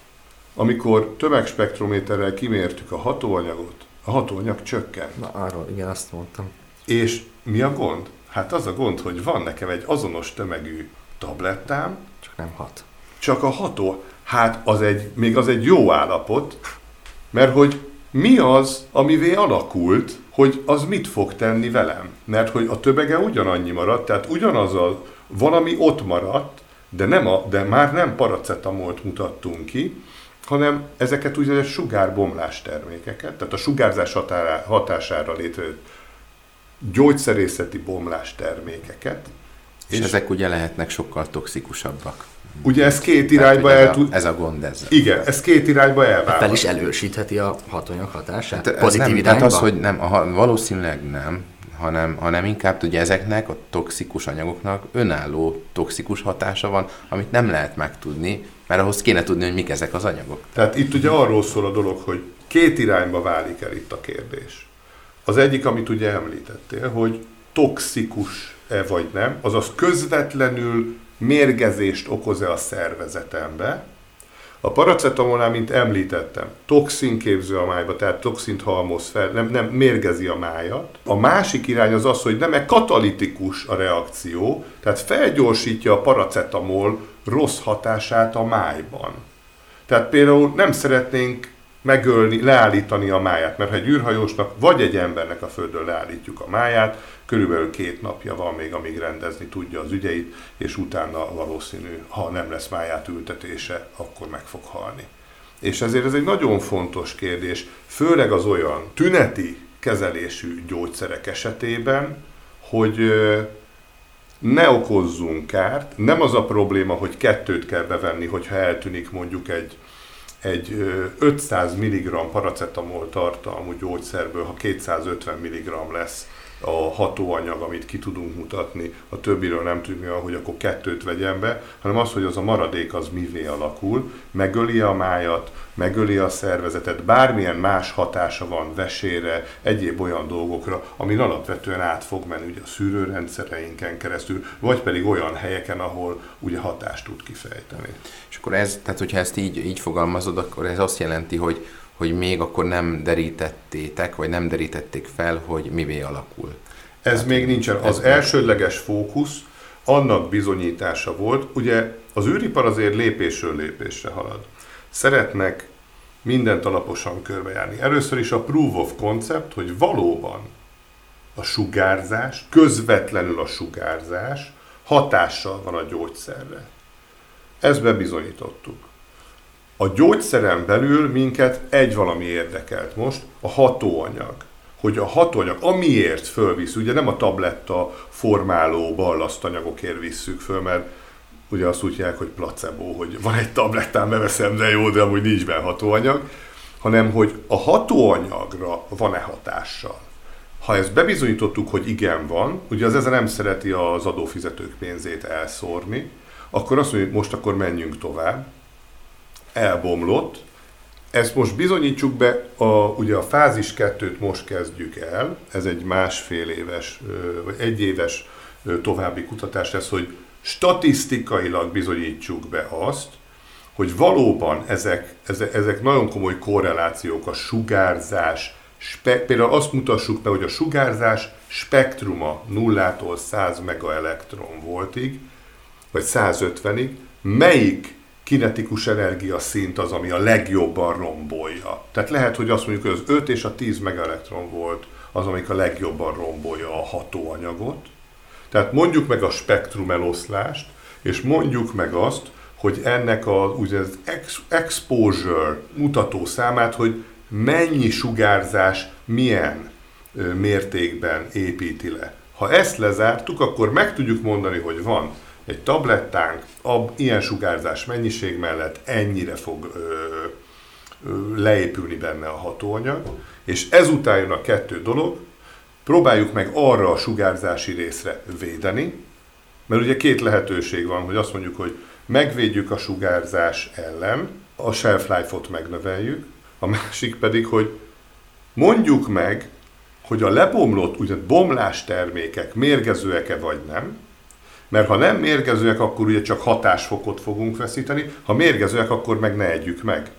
Amikor tömegspektrométerrel kimértük a hatóanyagot, a hatóanyag csökken. Na arról, igen, azt mondtam. És mi a gond? Hát az a gond, hogy van nekem egy azonos tömegű tablettám. Csak nem hat. Csak a ható. Hát még az egy jó állapot, mert hogy mi az, amivé alakult, hogy az mit fog tenni velem. Mert hogy a tömege ugyanannyi maradt, tehát ugyanaz valami ott maradt, de már nem paracetamolt mutattunk ki, hanem ezeket úgynevezett sugárbomlás termékeket, tehát a sugárzás hatására létrejött gyógyszerészeti bomlás termékeket. És ezek ugye lehetnek sokkal toxikusabbak. Ugye ez 2 irányba ez a gond ezzel. Igen, ez 2 irányba elválik. Fel is elősítheti a hatóanyag hatását? Hát pozitív nem, irányba? Tehát az, hogy nem, valószínűleg nem, hanem inkább ugye ezeknek a toxikus anyagoknak önálló toxikus hatása van, amit nem lehet megtudni, mert ahhoz kéne tudni, hogy mik ezek az anyagok. Tehát itt ugye arról szól a dolog, hogy 2 irányba válik el itt a kérdés. Az egyik, amit ugye említettél, hogy toxikus-e vagy nem, azaz közvetlenül mérgezést okoz-e a szervezetembe. A paracetamolnál, mint említettem, toxinképző a májba, tehát toxint halmoz fel, nem mérgezi a májat. A másik irány az, hogy nem katalitikus a reakció, tehát felgyorsítja a paracetamol rossz hatását a májban. Tehát például nem szeretnénk megölni, leállítani a máját, mert ha egy űrhajósnak vagy egy embernek a Földön leállítjuk a máját, körülbelül 2 napja van még, amíg rendezni tudja az ügyeit, és utána valószínű, ha nem lesz máját ültetése, akkor meg fog halni. És ezért ez egy nagyon fontos kérdés, főleg az olyan tüneti kezelésű gyógyszerek esetében, hogy ne okozzunk kárt. Nem az a probléma, hogy 2 kell bevenni, hogyha eltűnik mondjuk egy 500 mg paracetamol tartalmú gyógyszerből, ha 250 mg lesz a hatóanyag, amit ki tudunk mutatni, a többiről nem tudjuk, hogy akkor 2 vegyen be, hanem az, hogy az a maradék az mivé alakul, megöli a májat, megöli a szervezetet, bármilyen más hatása van vesére, egyéb olyan dolgokra, amin alapvetően át fog menni ugye a szűrőrendszereinken keresztül, vagy pedig olyan helyeken, ahol ugye hatást tud kifejteni. És akkor tehát hogyha ezt így fogalmazod, akkor ez azt jelenti, hogy még akkor nem derítettétek, vagy nem derítették fel, hogy mivé alakul. Ez tehát még nincsen. Az elsődleges fókusz annak bizonyítása volt, ugye az űripar azért lépésről lépésre halad. Szeretnek mindent alaposan körbejárni. Először is a proof of concept, hogy valóban a sugárzás, közvetlenül a sugárzás hatással van a gyógyszerre. Ezt bebizonyítottuk. A gyógyszeren belül minket egy valami érdekelt most, a hatóanyag. Hogy a hatóanyag, amiért fölvisz, ugye nem a tabletta formáló ballasztanyagokért visszük föl, mert ugye azt úgy hívják, hogy placebo, hogy van egy tablettán, beveszem, de jó, de amúgy nincs benne hatóanyag, hanem hogy a hatóanyagra van-e hatással. Ha ezt bebizonyítottuk, hogy igen van, ugye az ezen nem szereti az adófizetők pénzét elszórni, akkor azt mondjuk, most akkor menjünk tovább. Elbomlott. Ezt most bizonyítsuk be, ugye a fázis 2-t most kezdjük el, ez egy másfél éves, vagy egy éves további kutatás lesz, hogy statisztikailag bizonyítsuk be azt, hogy valóban ezek nagyon komoly korrelációk, a sugárzás, például azt mutassuk be, hogy a sugárzás spektruma 0-tól 100 megaelektron voltig, vagy 150-ig, melyik kinetikus energia szint az, ami a legjobban rombolja. Tehát lehet, hogy azt mondjuk, hogy az 5 és a 10 megaelektron volt az, amik a legjobban rombolja a hatóanyagot. Tehát mondjuk meg a spektrum eloszlást, és mondjuk meg azt, hogy ennek az úgynevezett exposure mutató számát, hogy mennyi sugárzás milyen mértékben építi le. Ha ezt lezártuk, akkor meg tudjuk mondani, hogy van egy tablettánk, ilyen sugárzás mennyiség mellett ennyire fog leépülni benne a hatóanyag, és ezután jön a 2 dolog, próbáljuk meg arra a sugárzási részre védeni, mert ugye 2 lehetőség van, hogy azt mondjuk, hogy megvédjük a sugárzás ellen, a shelf life-ot megnöveljük, a másik pedig, hogy mondjuk meg, hogy a lebomlott, ugye bomlás termékek mérgezőek-e vagy nem, mert ha nem mérgezőek, akkor ugye csak hatásfokot fogunk veszíteni, ha mérgezőek, akkor meg ne együk meg.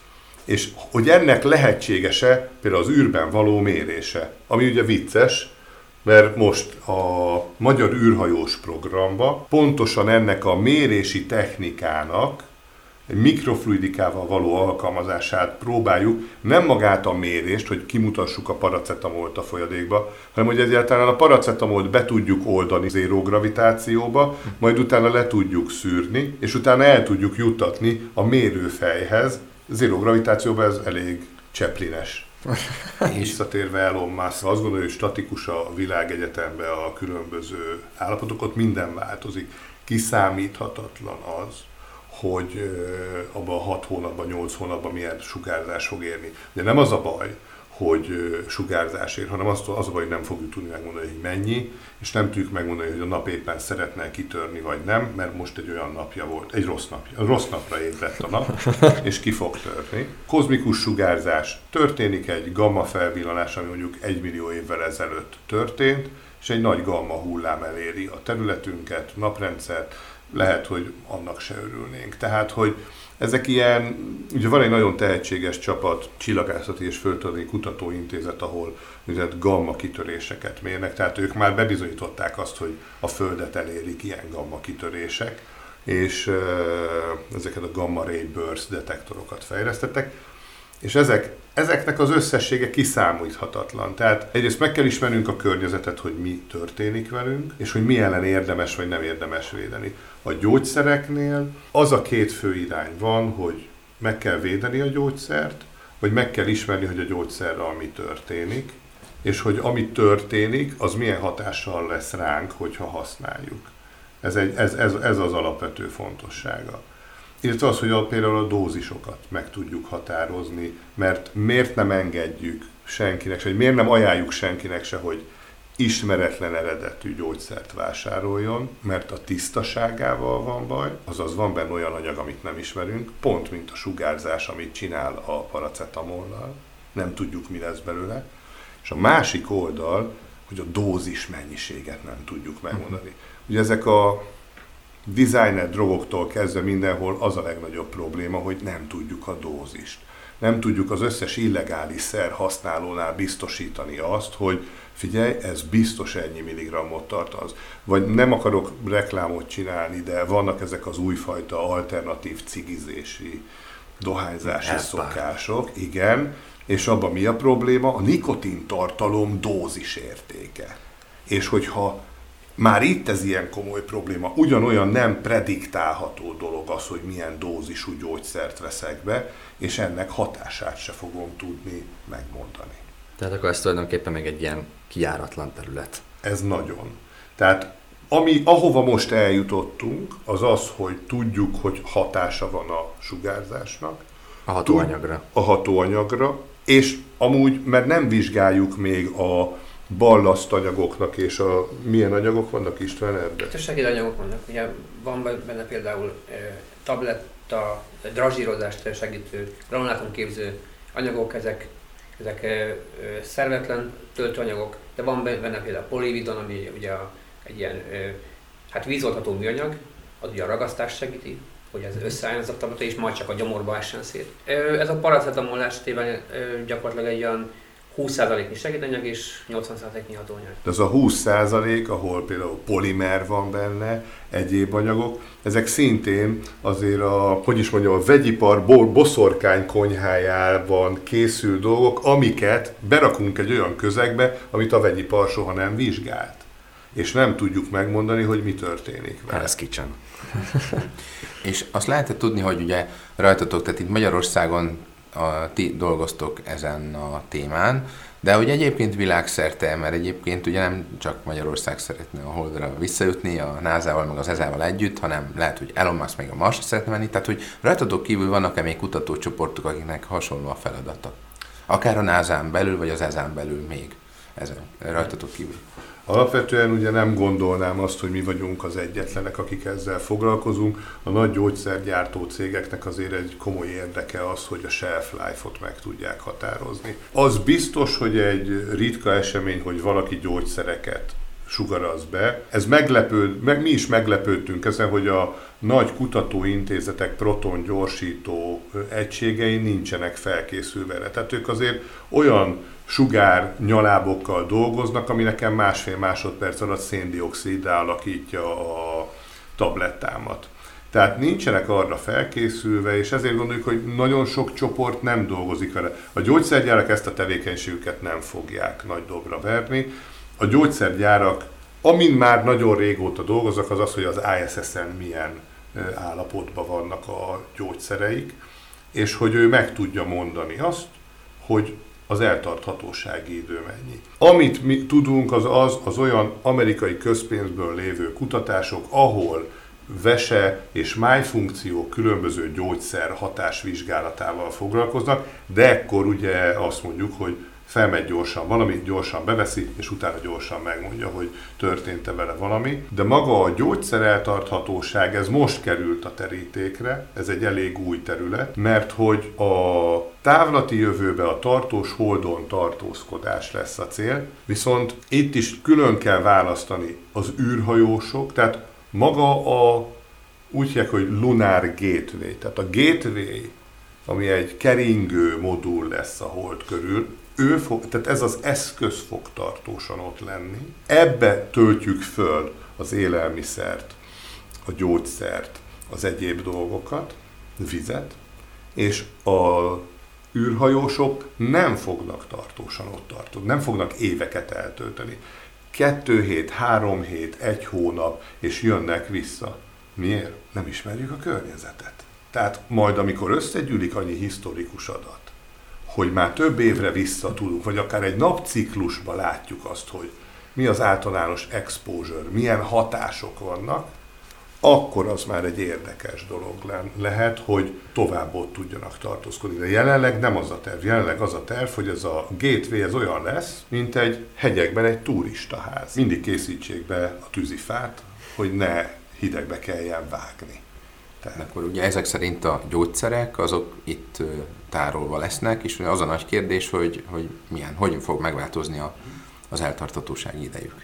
És hogy ennek lehetséges-e például az űrben való mérése, ami ugye vicces, mert most a Magyar űrhajós programba pontosan ennek a mérési technikának egy mikrofluidikával való alkalmazását próbáljuk, nem magát a mérést, hogy kimutassuk a paracetamolt a folyadékba, hanem hogy egyáltalán a paracetamolt be tudjuk oldani zéró gravitációba, majd utána le tudjuk szűrni, és utána el tudjuk juttatni a mérőfejhez. Zéró gravitációban ez elég Chaplines. Visszatérve Elon Musk, azt gondolja, hogy statikus a világegyetemben a különböző állapotok, ott minden változik. Kiszámíthatatlan az, hogy abban a 6 hónapban, 8 hónapban milyen sugárzás fog érni. De nem az a baj, hogy sugárzás ér, hanem az a baj, hogy nem fogjuk tudni megmondani, hogy mennyi, és nem tudjuk megmondani, hogy a nap éppen szeretne kitörni, vagy nem, mert most egy olyan napja volt, egy rossz napja. A rossz napra ébredt a nap, és ki fog törni. Kozmikus sugárzás, történik egy gamma felvillanás, ami mondjuk 1 millió évvel ezelőtt történt, és egy nagy gamma hullám eléri a területünket, naprendszert, lehet, hogy annak se örülnénk. Tehát, hogy ezek ilyen, ugye van egy nagyon tehetséges csapat, Csillagászati és Földtani Kutatóintézet, ahol gamma kitöréseket mérnek, tehát ők már bebizonyították azt, hogy a Földet elérik ilyen gamma kitörések, és ezeket a gamma ray burst detektorokat fejlesztettek, és ezeknek az összessége kiszámíthatatlan. Tehát egyrészt meg kell ismernünk a környezetet, hogy mi történik velünk, és hogy mi ellen érdemes vagy nem érdemes védeni. A gyógyszereknél az a 2 fő irány van, hogy meg kell védeni a gyógyszert, vagy meg kell ismerni, hogy a gyógyszerrel mi történik, és hogy ami történik, az milyen hatással lesz ránk, hogyha használjuk. Ez az alapvető fontossága. Illetve az, hogy például a dózisokat meg tudjuk határozni, mert miért nem engedjük senkinek se, vagy miért nem ajánljuk senkinek se, hogy ismeretlen eredetű gyógyszert vásároljon, mert a tisztaságával van baj, azaz van benne olyan anyag, amit nem ismerünk, pont mint a sugárzás, amit csinál a paracetamollal, nem tudjuk, mi lesz belőle, és a másik oldal, hogy a dózis mennyiséget nem tudjuk megmondani. Ugye ezek a designer drogoktól kezdve mindenhol az a legnagyobb probléma, hogy nem tudjuk a dózist. Nem tudjuk az összes illegális szer használónál biztosítani azt, hogy figyelj, ez biztos ennyi milligrammot tartalmaz. Vagy nem akarok reklámot csinálni, de vannak ezek az újfajta alternatív cigizési, dohányzási szokások, igen, és abban mi a probléma? A nikotintartalom dózis értéke. És hogyha már itt ez ilyen komoly probléma, ugyanolyan nem prediktálható dolog az, hogy milyen dózisú gyógyszert veszek be, és ennek hatását se fogom tudni megmondani. Tehát akkor ez tulajdonképpen meg egy ilyen kijáratlan terület. Ez nagyon. Tehát ahova most eljutottunk, az az, hogy tudjuk, hogy hatása van a sugárzásnak, A hatóanyagra. A hatóanyagra, és amúgy, mert nem vizsgáljuk még a ballasztanyagoknak, és milyen anyagok vannak, István, ebben? Segédanyagok vannak. Ugye van benne például tabletta, drazsírozást segítő, granulátumképző anyagok, ezek szervetlen töltőanyagok, de van benne például polividon, ami ugye egy ilyen vízoltható műanyag, az ugye a ragasztást segíti, hogy ez összeálljon az a tabletta, és majd csak a gyomorba essen szét. Ez a paracetamol esetében gyakorlatilag egy olyan 20%-nyi segédanyag és 80%-nyi hatóanyag. De az a 20%, ahol például polimer van benne, egyéb anyagok, ezek szintén azért a vegyipar boszorkány konyhájában készül dolgok, amiket berakunk egy olyan közegbe, amit a vegyipar soha nem vizsgált. És nem tudjuk megmondani, hogy mi történik vele. Ez kicsen. És azt lehet tudni, hogy ugye rajtatok, tehát itt Magyarországon ti dolgoztok ezen a témán, de hogy egyébként világszerte, mert egyébként ugye nem csak Magyarország szeretne a Holdra visszajutni a NASA-val, meg az ESA-val együtt, hanem lehet, hogy Elon Musk még a Marsra szeretne menni, tehát hogy rajtatok kívül vannak-e még kutatócsoportok, akiknek hasonló a feladata? Akár a NASA-n belül, vagy az ESA-n belül még ezen rajtatok kívül. Alapvetően ugye nem gondolnám azt, hogy mi vagyunk az egyetlenek, akik ezzel foglalkozunk. A nagy gyógyszergyártó cégeknek azért egy komoly érdeke az, hogy a shelf life-ot meg tudják határozni. Az biztos, hogy egy ritka esemény, hogy valaki gyógyszereket sugaraz be. Ez mi is meglepődtünk ezen, hogy a nagy kutatóintézetek protongyorsító egységei nincsenek felkészülve erre. Tehát ők azért olyan sugár nyalábokkal dolgoznak, ami nekem 1,5 másodperc alatt széndioxiddá alakítja a tablettámat. Tehát nincsenek arra felkészülve, és ezért gondoljuk, hogy nagyon sok csoport nem dolgozik vele. A gyógyszergyárak ezt a tevékenységüket nem fogják nagy dobra verni. A gyógyszergyárak, amin már nagyon régóta dolgoznak, az az, hogy az ISS-en milyen állapotban vannak a gyógyszereik, és hogy ő meg tudja mondani azt, hogy az eltarthatósági idő mennyi. Amit mi tudunk, az olyan amerikai közpénzből lévő kutatások, ahol vese és májfunkció különböző gyógyszer hatásvizsgálatával foglalkoznak, de ekkor ugye azt mondjuk, hogy felmegy gyorsan valami, gyorsan beveszi, és utána gyorsan megmondja, hogy történt-e vele valami. De maga a gyógyszer eltarthatóság, ez most került a terítékre, ez egy elég új terület, mert hogy a távlati jövőben a tartós holdon tartózkodás lesz a cél, viszont itt is külön kell választani az űrhajósok, tehát maga úgy hívják, hogy Lunar Gateway, tehát a Gateway, ami egy keringő modul lesz a hold körül, tehát ez az eszköz fog tartósan ott lenni. Ebbe töltjük föl az élelmiszert, a gyógyszert, az egyéb dolgokat, vizet, és a űrhajósok nem fognak tartósan ott tartani, nem fognak éveket eltölteni. 2 hét, 3 hét, 1 hónap, és jönnek vissza. Miért? Nem ismerjük a környezetet. Tehát majd, amikor összegyűlik annyi historikus adat, hogy már több évre vissza tudunk, vagy akár egy napciklusban látjuk azt, hogy mi az általános exposure, milyen hatások vannak, akkor az már egy érdekes dolog lehet, hogy tovább ott tudjanak tartózkodni. De jelenleg nem az a terv. Jelenleg az a terv, hogy ez a gateway ez olyan lesz, mint egy hegyekben egy turistaház. Mindig készítsék be a tűzifát, hogy ne hidegbe kelljen vágni. Tehát akkor ugye ezek szerint a gyógyszerek, azok itt tárolva lesznek, és az a nagy kérdés, hogy hogyan fog megváltozni az eltartatósági idejük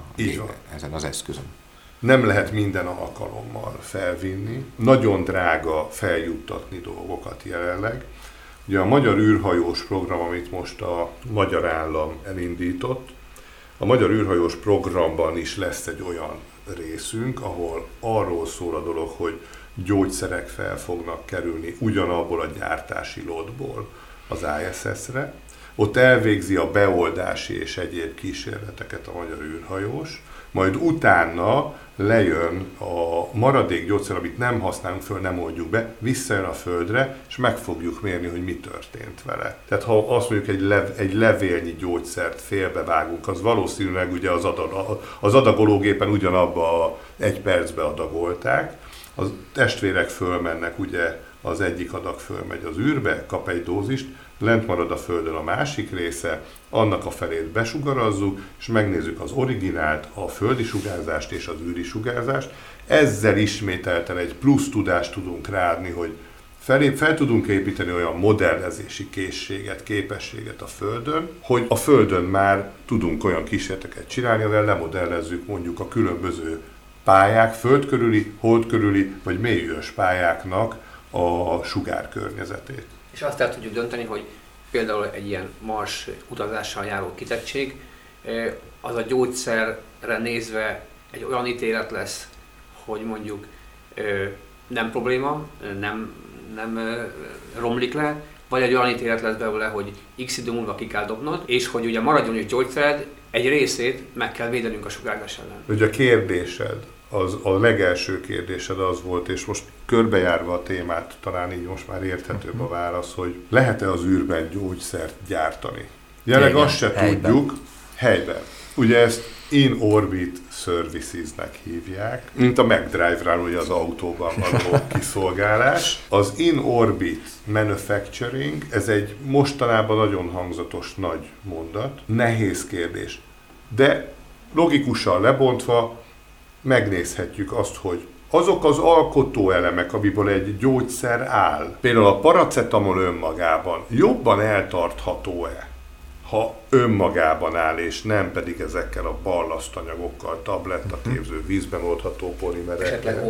ezen az eszközön. Nem lehet minden alkalommal felvinni. Nagyon drága feljuttatni dolgokat jelenleg. Ugye a Magyar űrhajós program, amit most a magyar állam elindított, a Magyar űrhajós programban is lesz egy olyan részünk, ahol arról szól a dolog, hogy gyógyszerek fel fognak kerülni ugyanabból a gyártási lotból az ISS-re. Ott elvégzi a beoldási és egyéb kísérleteket a Magyar űrhajós, majd utána lejön a maradék gyógyszer, amit nem használunk föl, nem oldjuk be, visszajön a Földre, és meg fogjuk mérni, hogy mi történt vele. Tehát ha azt mondjuk egy levélnyi gyógyszert félbevágunk, az valószínűleg ugye az adagológépen ugyanabba 1 percbe adagolták, a testvérek fölmennek ugye az egyik adag fölmegy az űrbe, kap egy dózist, lent marad a Földön a másik része, annak a felét besugarazzuk, és megnézzük az originált, a földi sugárzást és az űri sugárzást. Ezzel ismételten egy plusz tudást tudunk ráadni, hogy fel tudunk építeni olyan modellezési készséget, képességet a Földön, hogy a Földön már tudunk olyan kísérleteket csinálni, amivel lemodellezzük mondjuk a különböző pályák, föld körüli, hold körüli vagy mélyűrös pályáknak a sugárkörnyezetét. És azt el tudjuk dönteni, hogy például egy ilyen Mars utazással járó kitettség, az a gyógyszerre nézve egy olyan ítélet lesz, hogy mondjuk nem probléma, nem romlik le, vagy egy olyan ítélet lesz belőle, hogy x idő múlva ki kell dobnod, és hogy ugye maradjon is gyógyszered, egy részét meg kell védenünk a sugárzás ellen. Ugye a kérdésed, a legelső kérdésed az volt, és most körbejárva a témát, talán így most már érthetőbb a válasz, hogy lehet-e az űrben gyógyszert gyártani? Jelenleg azt se tudjuk, helyben. Ugye ezt in-orbit services-nek hívják, mint a McDrive-rál ugye az autóban való kiszolgálás. Az in-orbit manufacturing, ez egy mostanában nagyon hangzatos nagy mondat, nehéz kérdés. De logikusan lebontva megnézhetjük azt, hogy azok az alkotóelemek, amiből egy gyógyszer áll, például a paracetamol önmagában jobban eltartható-e, ha önmagában áll, és nem pedig ezekkel a ballasztanyagokkal, tablettaképző, vízben oldható polimerekkel.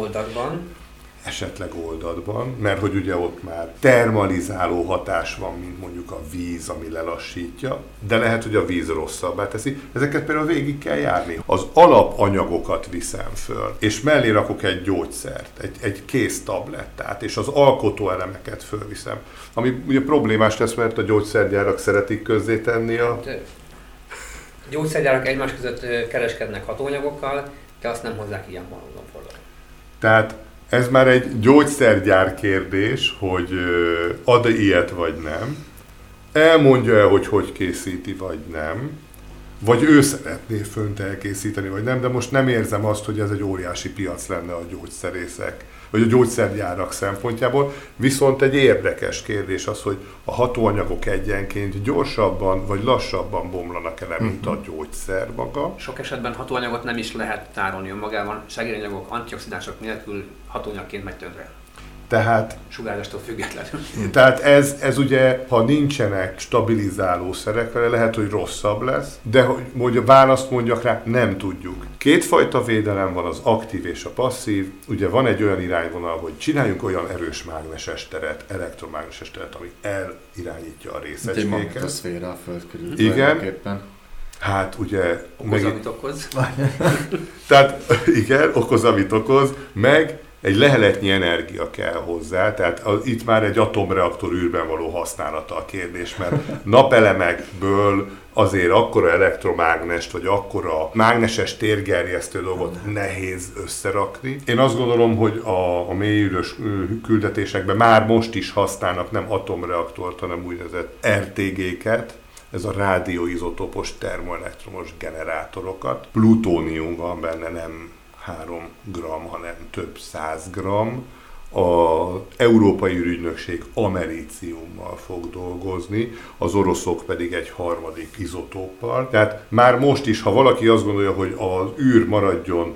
Esetleg oldatban, mert hogy ugye ott már termalizáló hatás van, mint mondjuk a víz, ami lelassítja, de lehet, hogy a víz rosszabbá teszi. Ezeket például végig kell járni. Az alapanyagokat viszem föl, és mellé rakok egy gyógyszert, egy kész tablettát, és az alkotóelemeket fölviszem. Ami ugye problémás lesz, mert a gyógyszergyárak szeretik közzétenni a... Gyógyszergyárak egymás között kereskednek hatóanyagokkal, de azt nem hozzák ilyen forgalomba. Tehát ez már egy gyógyszergyár kérdés, hogy ad-e ilyet vagy nem, elmondja-e, hogy készíti vagy nem, vagy ő szeretné fönt elkészíteni vagy nem, de most nem érzem azt, hogy ez egy óriási piac lenne a gyógyszerészek, vagy a gyógyszergyárak szempontjából. Viszont egy érdekes kérdés az, hogy a hatóanyagok egyenként gyorsabban vagy lassabban bomlanak el, mint a gyógyszer maga. Sok esetben hatóanyagot nem is lehet tárolni önmagában, segédanyagok, antioxidánsok nélkül hatóanyagként megy tönkre. Tehát, sugárzástól függetlenül. Tehát ez ugye, ha nincsenek stabilizáló szerek vele, lehet, hogy rosszabb lesz, de hogy a választ mondjak rá, nem tudjuk. Kétfajta védelem van, az aktív és a passzív. Ugye van egy olyan irányvonal, hogy csináljunk olyan erős mágneses teret, elektromágneses teret, ami elirányítja a részecskéket. Egy magnetoszféra a Föld körül. Igen. Hát ugye... Okoz, amit okoz. Tehát igen, okoz, amit okoz, meg egy leheletnyi energia kell hozzá, tehát itt már egy atomreaktor űrben való használata a kérdés, mert napelemekből azért akkora elektromágnest, vagy akkora mágneses térgerjesztő dolgot nehéz összerakni. Én azt gondolom, hogy a mélyűrös küldetésekben már most is használnak nem atomreaktort, hanem úgynevezett RTG-ket, ez a rádióizotopos termoelektromos generátorokat. Plutónium van benne, nem 3 gram, hanem több 100 gram. Az Európai űrügynökség americiummal fog dolgozni, az oroszok pedig egy harmadik izotóppal. Tehát már most is, ha valaki azt gondolja, hogy az űr maradjon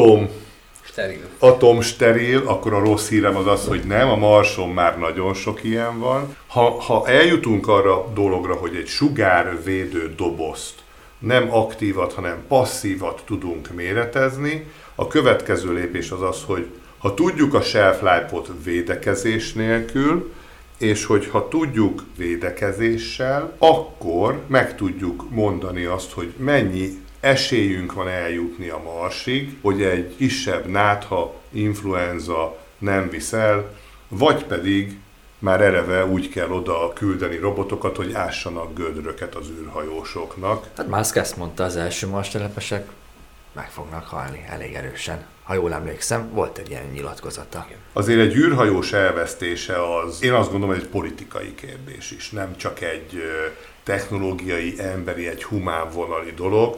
atomsteril, akkor a rossz hírem az az, hogy nem, a Marson már nagyon sok ilyen van. Ha eljutunk arra a dologra, hogy egy sugárvédő dobozt nem aktívat, hanem passzívat tudunk méretezni, a következő lépés az az, hogy ha tudjuk a shelf life-ot védekezés nélkül, és hogyha tudjuk védekezéssel, akkor meg tudjuk mondani azt, hogy mennyi esélyünk van eljutni a Marsig, hogy egy kisebb nátha, influenza nem visz el, vagy pedig már eleve úgy kell oda küldeni robotokat, hogy ássanak gödröket az űrhajósoknak. Hát Musk ezt mondta, az első marstelepesek meg fognak halni elég erősen. Ha jól emlékszem, volt egy ilyen nyilatkozata. Azért egy űrhajós elvesztése az, én azt gondolom, egy politikai kérdés is, nem csak egy technológiai, emberi, egy humán vonali dolog.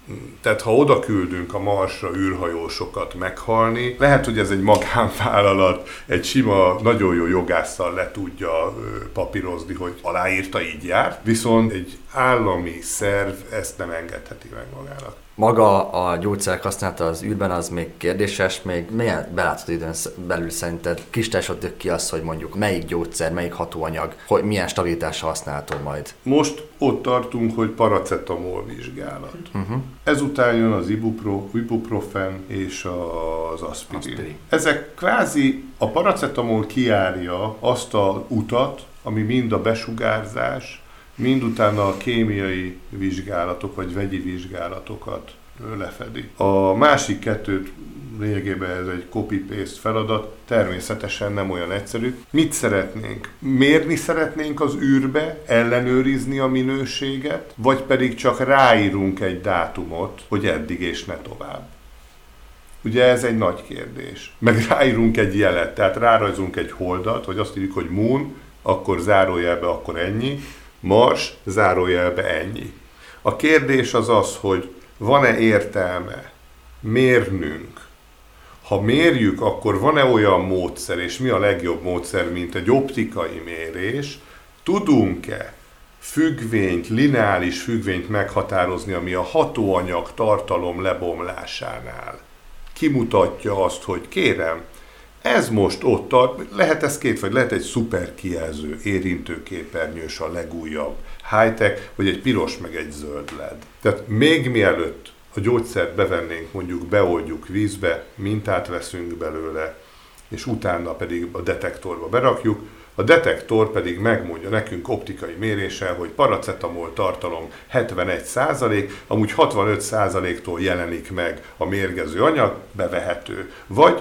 Tehát ha oda küldünk a Marsra űrhajósokat meghalni, lehet, hogy ez egy magánvállalat, egy sima, nagyon jó jogásszal le tudja papírozni, hogy aláírta, így járt, viszont egy állami szerv ezt nem engedheti meg magának. Maga a gyógyszerek használata az űrben az még kérdéses, még milyen belátható időn belül szerinted kristályosodott ki az, hogy mondjuk melyik gyógyszer, melyik hatóanyag, hogy milyen stabilitással használható majd? Most ott tartunk, hogy paracetamol vizsgálat. Ezután jön az ibuprofen és az aspirin. Ezek kvázi, a paracetamol kijárja azt a utat, ami mind a besugárzás, mind utána a kémiai vizsgálatok vagy vegyi vizsgálatokat lefedi. A másik kettőt lényegében ez egy copy-paste feladat, természetesen nem olyan egyszerű. Mit szeretnénk? Mérni szeretnénk az űrbe, ellenőrizni a minőséget, vagy pedig csak ráírunk egy dátumot, hogy eddig és ne tovább? Ugye ez egy nagy kérdés. Meg ráírunk egy jelet, tehát rárajzunk egy holdat, vagy azt írjuk, hogy Moon, akkor zárójelbe, akkor ennyi, Mars, zárójelbe ennyi. A kérdés az az, hogy van-e értelme mérnünk? Ha mérjük, akkor van-e olyan módszer, és mi a legjobb módszer, mint egy optikai mérés? Tudunk-e függvényt, lineáris függvényt meghatározni, ami a hatóanyag tartalom lebomlásánál kimutatja azt, hogy kérem, ez most ott tart, lehet ez két, vagy lehet egy szuper kijelző, érintőképernyős, a legújabb high-tech, vagy egy piros, meg egy zöld LED. Tehát még mielőtt a gyógyszert bevennénk, mondjuk beoldjuk vízbe, mintát veszünk belőle, és utána pedig a detektorba berakjuk, a detektor pedig megmondja nekünk optikai méréssel, hogy paracetamol tartalom 71%, amúgy 65%-tól jelenik meg a mérgező anyag, bevehető. Vagy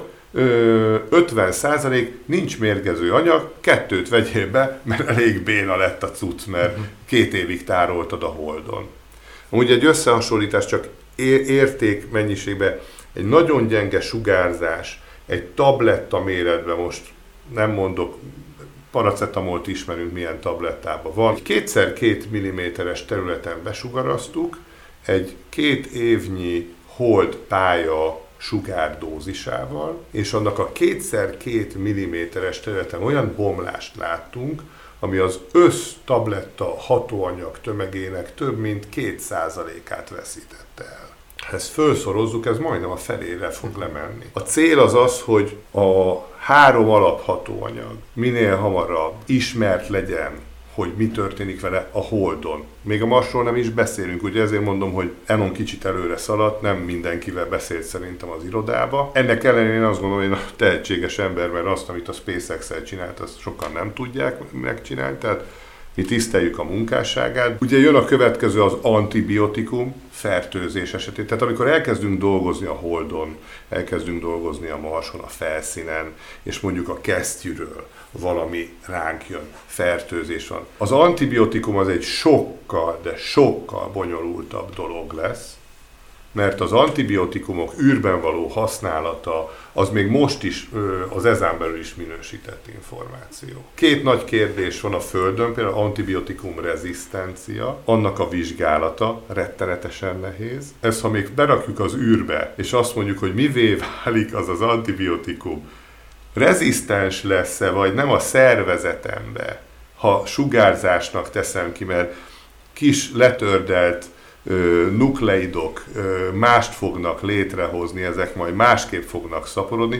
50% nincs mérgező anyag, 2 vegyél be, mert elég béna lett a cucc, mert 2 évig tároltad a Holdon. Amúgy egy összehasonlítás csak érték mennyiségben, egy nagyon gyenge sugárzás, egy tabletta méretben, most nem mondok, paracetamolt ismerünk, milyen tablettában van. 2x2 mm-es területen besugaraztuk, egy 2 évnyi hold pálya sugárdózisával, és annak a 2x2 mm-es területen olyan bomlást láttunk, ami az tabletta hatóanyag tömegének több mint 2%-át veszítette el. Ha ezt felszorozzuk, ez majdnem a felére fog lemenni. A cél az az, hogy a 3 alaphatóanyag minél hamarabb ismert legyen, hogy mi történik vele a Holdon. Még a Marsról nem is beszélünk, ugye ezért mondom, hogy Elon kicsit előre szaladt, nem mindenkivel beszélt szerintem az irodába. Ennek ellenére én azt gondolom, hogy a tehetséges ember, mert azt, amit a SpaceX-el csinált, azt sokan nem tudják megcsinálni, tehát mi tiszteljük a munkásságát. Ugye jön a következő, az antibiotikum fertőzés esetén. Tehát amikor elkezdünk dolgozni a Holdon, elkezdünk dolgozni a Marson, a felszínen, és mondjuk a kesztyűről valami ránk jön, fertőzés van. Az antibiotikum az egy sokkal, de sokkal bonyolultabb dolog lesz, mert az antibiotikumok űrben való használata az még most is az ezán belül is minősített információ. 2 nagy kérdés van a Földön, például antibiotikum rezisztencia, annak a vizsgálata rettenetesen nehéz. Ezt ha még berakjuk az űrbe, és azt mondjuk, hogy mivé válik az antibiotikum, rezisztens lesz-e, vagy nem a szervezetembe, ha sugárzásnak teszem ki, mert kis letördelt nukleidok mást fognak létrehozni, ezek majd másképp fognak szaporodni.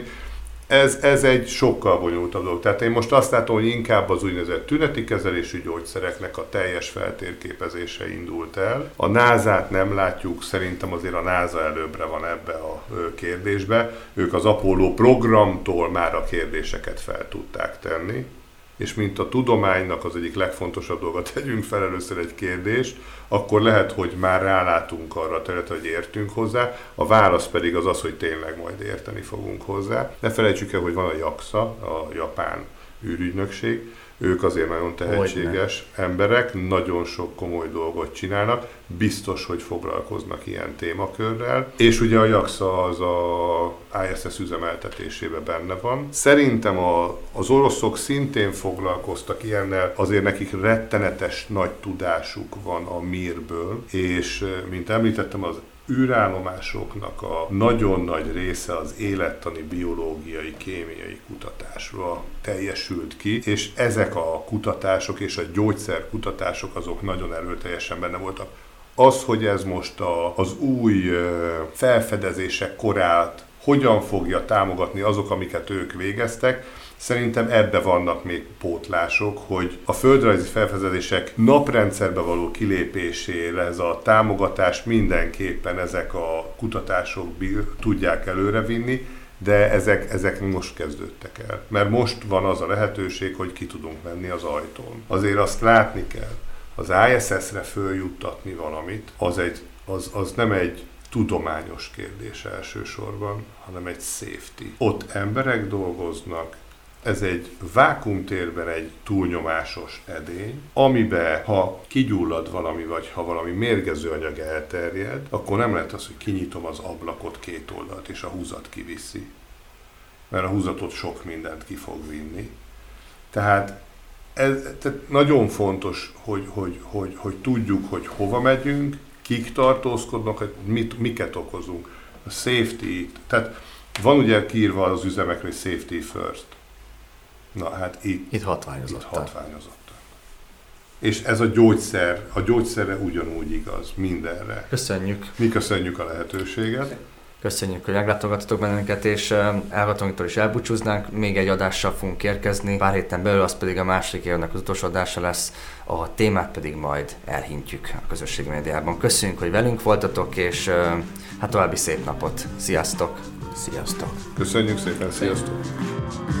Ez egy sokkal bonyolultabb dolog. Tehát én most azt látom, hogy inkább az úgynevezett tüneti kezelésű gyógyszereknek a teljes feltérképezése indult el. A NASA-t nem látjuk, szerintem azért a NASA előbbre van ebbe a kérdésbe. Ők az Apollo programtól már a kérdéseket fel tudták tenni. És mint a tudománynak az egyik legfontosabb dolga, tegyünk fel először egy kérdést, akkor lehet, hogy már rálátunk arra a területre, hogy értünk hozzá, a válasz pedig az az, hogy tényleg majd érteni fogunk hozzá. Ne felejtsük el, hogy van a JAXA, a japán űrügynökség, ők azért nagyon tehetséges emberek, nagyon sok komoly dolgot csinálnak, biztos, hogy foglalkoznak ilyen témakörrel, és ugye a JAXA az a ISS üzemeltetésében benne van. Szerintem az oroszok szintén foglalkoztak ilyennel, azért nekik rettenetes nagy tudásuk van a Mirből, és mint említettem, az űrállomásoknak a nagyon nagy része az élettani, biológiai, kémiai kutatásra teljesült ki, és ezek a kutatások és a gyógyszerkutatások azok nagyon erőteljesen benne voltak. Az, hogy ez most az új felfedezések korát hogyan fogja támogatni azok, amiket ők végeztek, szerintem ebbe vannak még pótlások, hogy a földrajzi felfedezések naprendszerbe való kilépésére ez a támogatás mindenképpen ezek a kutatások tudják előrevinni, de ezek most kezdődtek el. Mert most van az a lehetőség, hogy ki tudunk menni az ajtón. Azért azt látni kell, az ISS-re följuttatni valamit, az nem egy tudományos kérdés elsősorban, hanem egy safety. Ott emberek dolgoznak, ez egy vákuumtérben egy túlnyomásos edény, amiben ha kigyullad valami, vagy ha valami mérgező anyag elterjed, akkor nem lehet az, hogy kinyitom az ablakot két oldalt, és a húzat kiviszi. Mert a húzatot sok mindent ki fog vinni. Tehát nagyon fontos, hogy tudjuk, hogy hova megyünk, kik tartózkodnak, miket okozunk. A safety, tehát van ugye kiírva az üzemekre, hogy safety first. Na hát itt hatványozottan. És ez a gyógyszerre ugyanúgy igaz, mindenre. Köszönjük. Mi köszönjük a lehetőséget. Köszönjük, hogy meglátogattatok bennünket, és elhatónktól is elbúcsúznánk. Még egy adással fogunk érkezni, pár héten belül, az pedig a második évnek az utolsó adása lesz, a témát pedig majd elhintjük a közösségi médiában. Köszönjük, hogy velünk voltatok, és hát további szép napot. Sziasztok! Sziasztok! Köszönjük szépen, sziasztok!